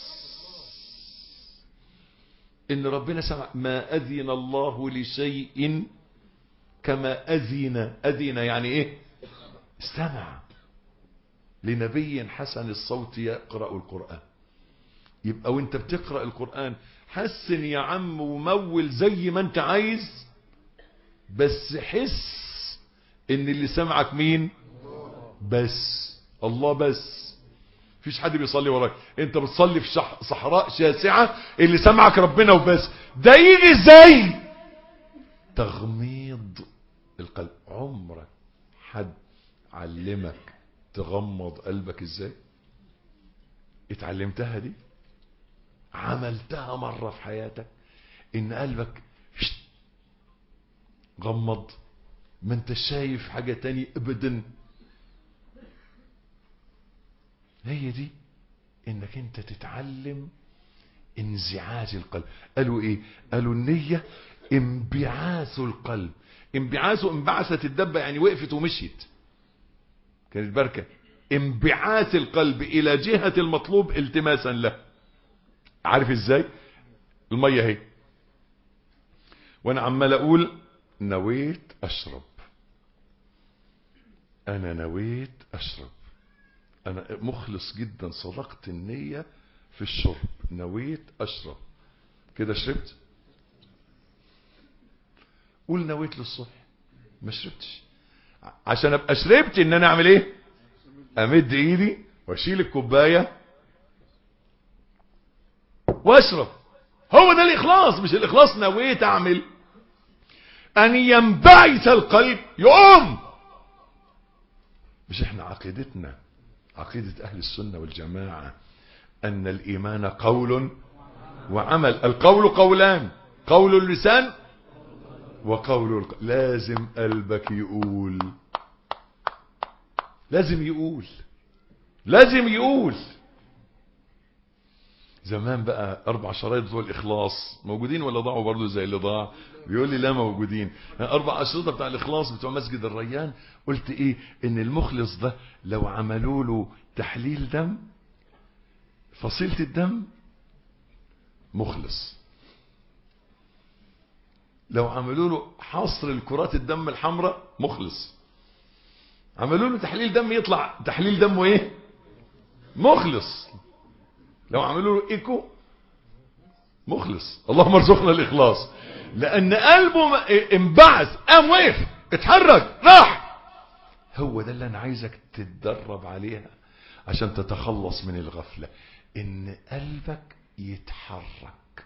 ان ربنا سمع. ما اذن الله لشيء كما اذن. اذن يعني ايه؟ استمع لنبي حسن الصوت يقرأ القرآن. يبقى وانت بتقرأ القرآن حسن يا عم ومول زي ما انت عايز، بس حس ان اللي سمعك مين؟ بس الله. بس مفيش حد بيصلي وراك، انت بتصلي في صحراء شاسعة، اللي سمعك ربنا وبس. ده يجي ازاي؟ تغميض القلب. عمرك حد علمك تغمض قلبك ازاي؟ اتعلمتها دي؟ عملتها مرة في حياتك ان قلبك غمض؟ ما انت شايف حاجة تاني ابدا. هي دي انك انت تتعلم انزعاج القلب. قالوا ايه؟ قالوا النية انبعاث القلب. انبعاثه انبعثت الدبة يعني وقفت ومشيت، كانت بركة. انبعاث القلب الى جهة المطلوب التماسا له. عارف ازاي؟ المية اهي، وانا عمال اقول نويت اشرب، انا نويت اشرب، انا مخلص جدا، صدقت النية في الشرب، نويت اشرب. كده شربت؟ قول نويت للصبح، ما شربتش. عشان ابقى شربت ان انا اعمل ايه؟ امد ايدي واشيل الكوبايه واشرب. هو ده الاخلاص. مش الاخلاص نويت اعمل، ان ينبعث القلب يقوم. مش احنا عقيدتنا عقيدة اهل السنة والجماعة ان الايمان قول وعمل. القول قولان، قول اللسان وقول القلب. لازم قلبك يقول، لازم يقول، لازم يقول. زمان بقى اربع شرايط بتوع الاخلاص موجودين ولا ضاعوا برضو زي اللي ضاع؟ بيقول لي لا موجودين. اربع اشرطه بتاع الاخلاص بتوع مسجد الريان. قلت ايه؟ ان المخلص ده لو عملوا له تحليل دم، فصيله الدم مخلص. لو عملوا له حصر الكرات الدم الحمراء مخلص. عملوا له تحليل دم يطلع تحليل دمه ايه؟ مخلص. لو عملوا له ايكو مخلص. اللهم ارزقنا الاخلاص. لان قلبه انبعث، قام وقف، اتحرك، راح. هو ده اللي انا عايزك تتدرب عليها عشان تتخلص من الغفلة، ان قلبك يتحرك.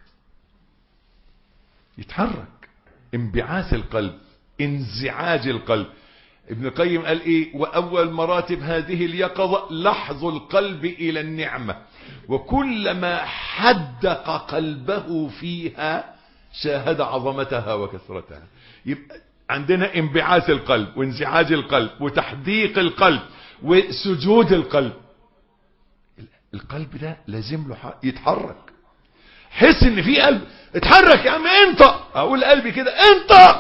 يتحرك. انبعاث القلب، انزعاج القلب. ابن القيم قال ايه؟ واول مراتب هذه اليقظة لحظ القلب الى النعمة، وكلما حدق قلبه فيها شاهد عظمتها وكثرتها. يبقى عندنا انبعاث القلب وانزعاج القلب وتحديق القلب وسجود القلب. القلب ده لازم له يتحرك. حس ان في قلب اتحرك يا عم انت. اقول قلبي كده انت.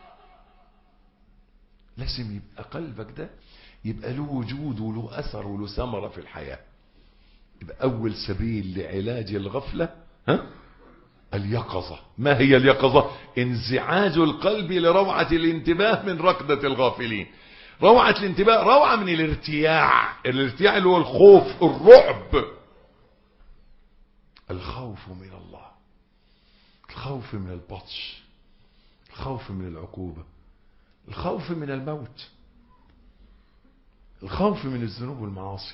لازم يبقى قلبك ده يبقى له وجود وله اثر وله ثمرة في الحياة. يبقى اول سبيل لعلاج الغفلة ها اليقظة. ما هي اليقظة؟ انزعاج القلب لروعة الانتباه من ركضة الغافلين. روعة الانتباه روعة من الارتياع. الارتياع اللي هو الخوف، الرعب. الخوف من الله، الخوف من البطش، الخوف من العقوبة، الخوف من الموت، الخوف من الذنوب والمعاصي.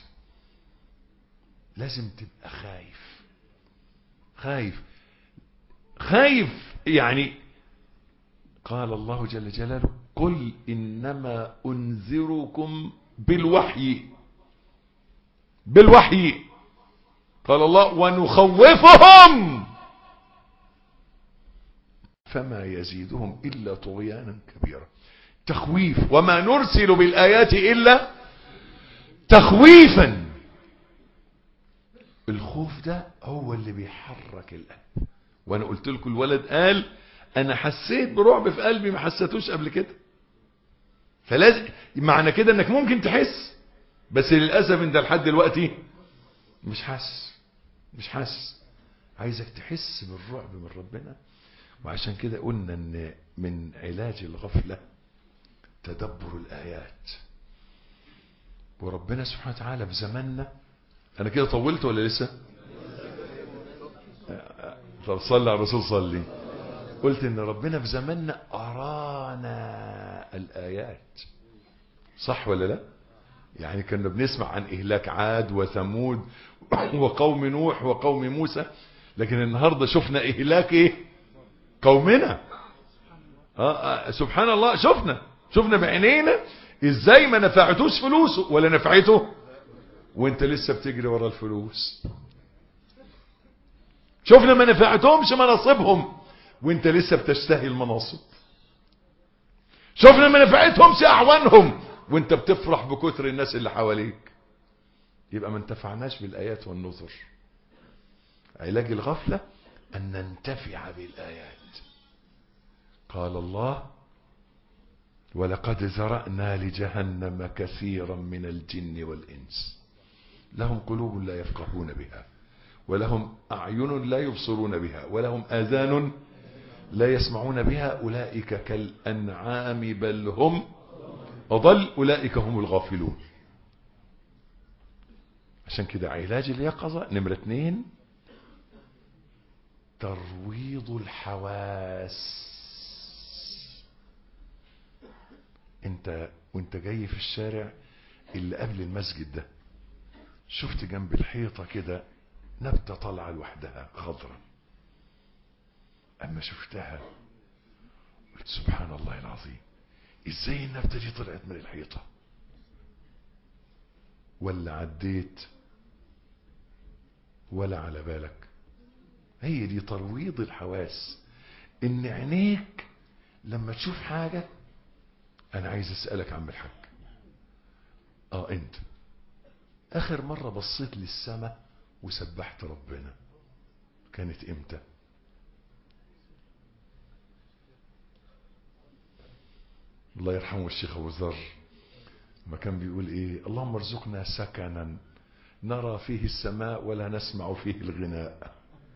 لازم تبقى خايف. خايف خايف يعني قال الله جل جلاله قل إنما أنذركم بالوحي. بالوحي قال الله ونخوفهم فما يزيدهم إلا طغيانا كبيرا. تخويف. وما نرسل بالآيات إلا تخويفا. الخوف ده هو اللي بيحرك القلب. وانا قلت لكم الولد قال انا حسيت برعب في قلبي ما حسيتوش قبل كده. فلازم معنى كده انك ممكن تحس، بس للاسف انت لحد دلوقتي مش حاسس. مش حاسس. عايزك تحس بالرعب من ربنا. وعشان كده قلنا ان من علاج الغفلة تدبر الايات. وربنا سبحانه وتعالى في زماننا. انا كده طولت ولا لسه؟ طب صلي على الرسول صلي. قلت ان ربنا في زماننا ارانا الايات. صح ولا لا؟ يعني كنا بنسمع عن اهلاك عاد وثمود وقوم نوح وقوم موسى، لكن النهاردة شفنا اهلاك ايه؟ قومنا. آه آه سبحان الله. شفنا شفنا بعينينا ازاي ما نفعتوش فلوسه ولا نفعته وانت لسه بتجري ورا الفلوس. شفنا ما نفعتهمش مناصبهم وانت لسه بتشتهي المناصب. شفنا ما نفعتهمش اعوانهم وانت بتفرح بكتر الناس اللي حواليك. يبقى ما انتفعناش بالايات والنذر. علاج الغفلة ان ننتفع بالايات. قال الله ولقد ذرأنا لجهنم كثيرا من الجن والإنس لهم قلوب لا يفقهون بها ولهم أعين لا يبصرون بها ولهم آذان لا يسمعون بها أولئك كالأنعام بل هم أضل أولئك هم الغافلون. عشان كده علاج اليقظة نمرة اتنين ترويض الحواس. انت وانت جاي في الشارع اللي قبل المسجد ده، شفت جنب الحيطة كده نبتة طالعة لوحدها خضرة، اما شفتها قلت سبحان الله العظيم، ازاي النبتة دي طلعت من الحيطة؟ ولا عديت ولا على بالك؟ هي دي ترويض الحواس، ان عينيك لما تشوف حاجة. انا عايز اسألك عم الحاج، اه انت اخر مرة بصيت للسماء وسبحت ربنا كانت امتى؟ الله يرحمه الشيخ ابو ذر ما كان بيقول ايه؟ اللهم ارزقنا سكنا نرى فيه السماء ولا نسمع فيه الغناء.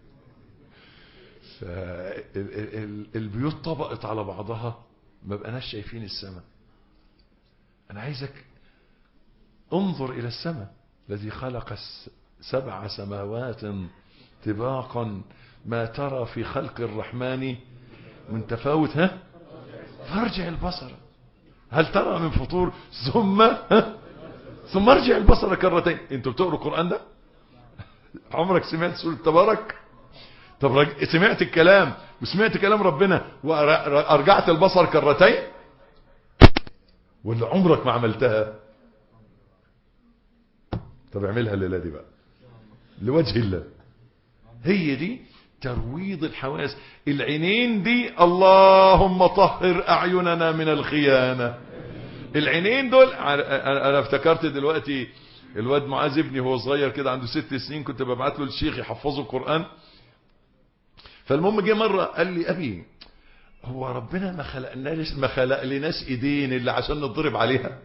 البيوت طبقت على بعضها ما بقناش شايفين السماء. انا عايزك انظر الى السماء، الذي خلق سبع سماوات طباقا ما ترى في خلق الرحمن من تفاوت، ها فارجع البصر هل ترى من فطور ثم ها ثم ارجع البصر كرتين. انتوا بتقروا القرآن ده؟ عمرك سمعت سورة تبارك؟ طب سمعت الكلام وسمعت كلام ربنا وارجعت البصر كرتين؟ ولا عمرك ما عملتها؟ طب اعملها الليله دي بقى لوجه الله. هي دي ترويض الحواس. العينين دي اللهم طهر اعيننا من الخيانة. العينين دول انا افتكرت دلوقتي الواد معاذ ابني هو صغير كده عنده ست سنين، كنت ببعت له الشيخ يحفظه القرآن. فالمهم جه مرة قال لي ابي هو ربنا ما خلقناش ما خلق لناش ايدين الا عشان نضرب عليها؟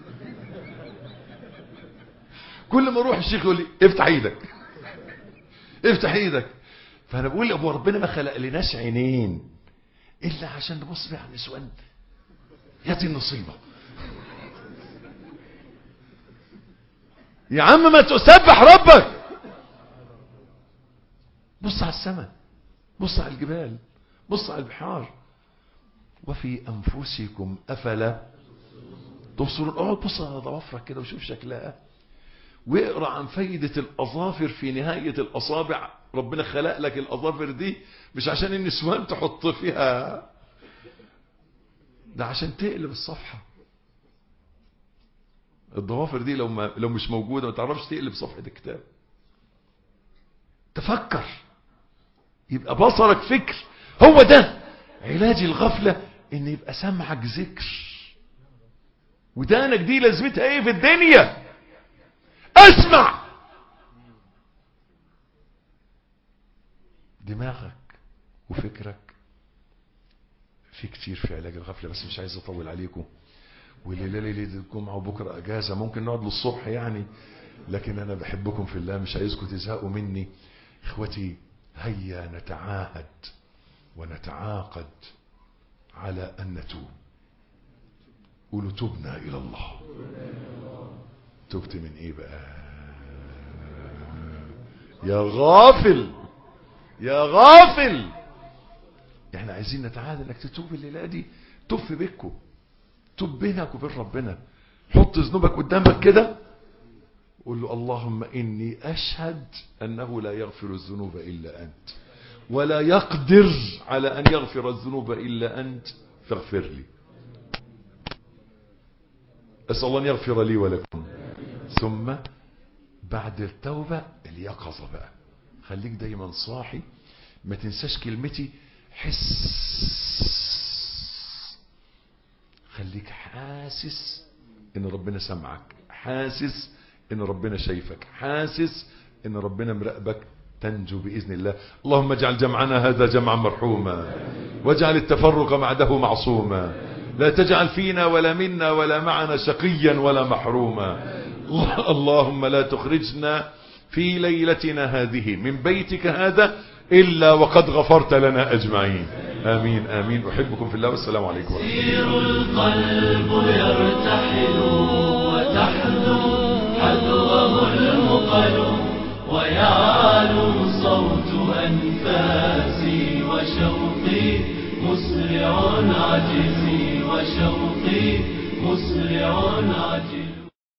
كل ما اروح الشيخ يقول لي افتح ايدك افتح ايدك. فانا بقول ابو ربنا ما خلق لناش عينين الا عشان نبص بيها على النسوان ياتي النصيبه. يا عم ما تسبح ربك، بص على السماء، بص على الجبال، بص على البحار. وفي انفسكم افلا تبصرون. اقعد بص على ضوافرك كده وشوف شكلها، واقرا عن فايدة الاظافر في نهاية الاصابع. ربنا خلق لك الاظافر دي مش عشان النسوان تحط فيها، ده عشان تقلب الصفحة. الضوافر دي لو ما لو مش موجودة ما تعرفش تقلب صفحة الكتاب. تفكر، يبقى بصرك فكر. هو ده علاج الغفلة، ان يبقى سمعك ذكر، ودانك دي لازمتها ايه في الدنيا؟ اسمع. دماغك وفكرك في كتير في علاج الغفلة، بس مش عايز اطول عليكم. والليلة ليلة الجمعة وبكرة اجازة، ممكن نقعد للصبح يعني، لكن انا بحبكم في الله مش عايزكم تزهقوا مني. اخوتي هيا نتعاهد ونتعاقد على ان نتوب. قولوا تبنا الى الله. تبت من ايه بقى يا غافل يا غافل؟ احنا عايزين نتعاهد انك تتوب الليله دي. توب في بيتكم، توب بينك وبين ربنا. حط ذنوبك قدامك كده، قول له اللهم اني اشهد انه لا يغفر الذنوب الا انت، ولا يقدر على ان يغفر الذنوب الا انت، فاغفر لي. اسال الله ان يغفر لي ولكم. ثم بعد التوبة اليقظة بقى. خليك دايما صاحي، ما تنساش كلمتي حس. خليك حاسس ان ربنا سمعك، حاسس ان ربنا شايفك، حاسس ان ربنا مراقبك. تنجو بإذن الله. اللهم اجعل جمعنا هذا جمعا مرحوما، واجعل التفرق بعده معصوما. لا تجعل فينا ولا منا ولا معنا شقيا ولا محروما. اللهم لا تخرجنا في ليلتنا هذه من بيتك هذا إلا وقد غفرت لنا أجمعين. آمين آمين. أحبكم في الله والسلام عليكم ورحمة الله. يسير القلب يرتحل وتحذو حذوه المقل ويعلو صوت أنفاسي وشوقي مسرع عجزي وشوقي مسرع عجزي.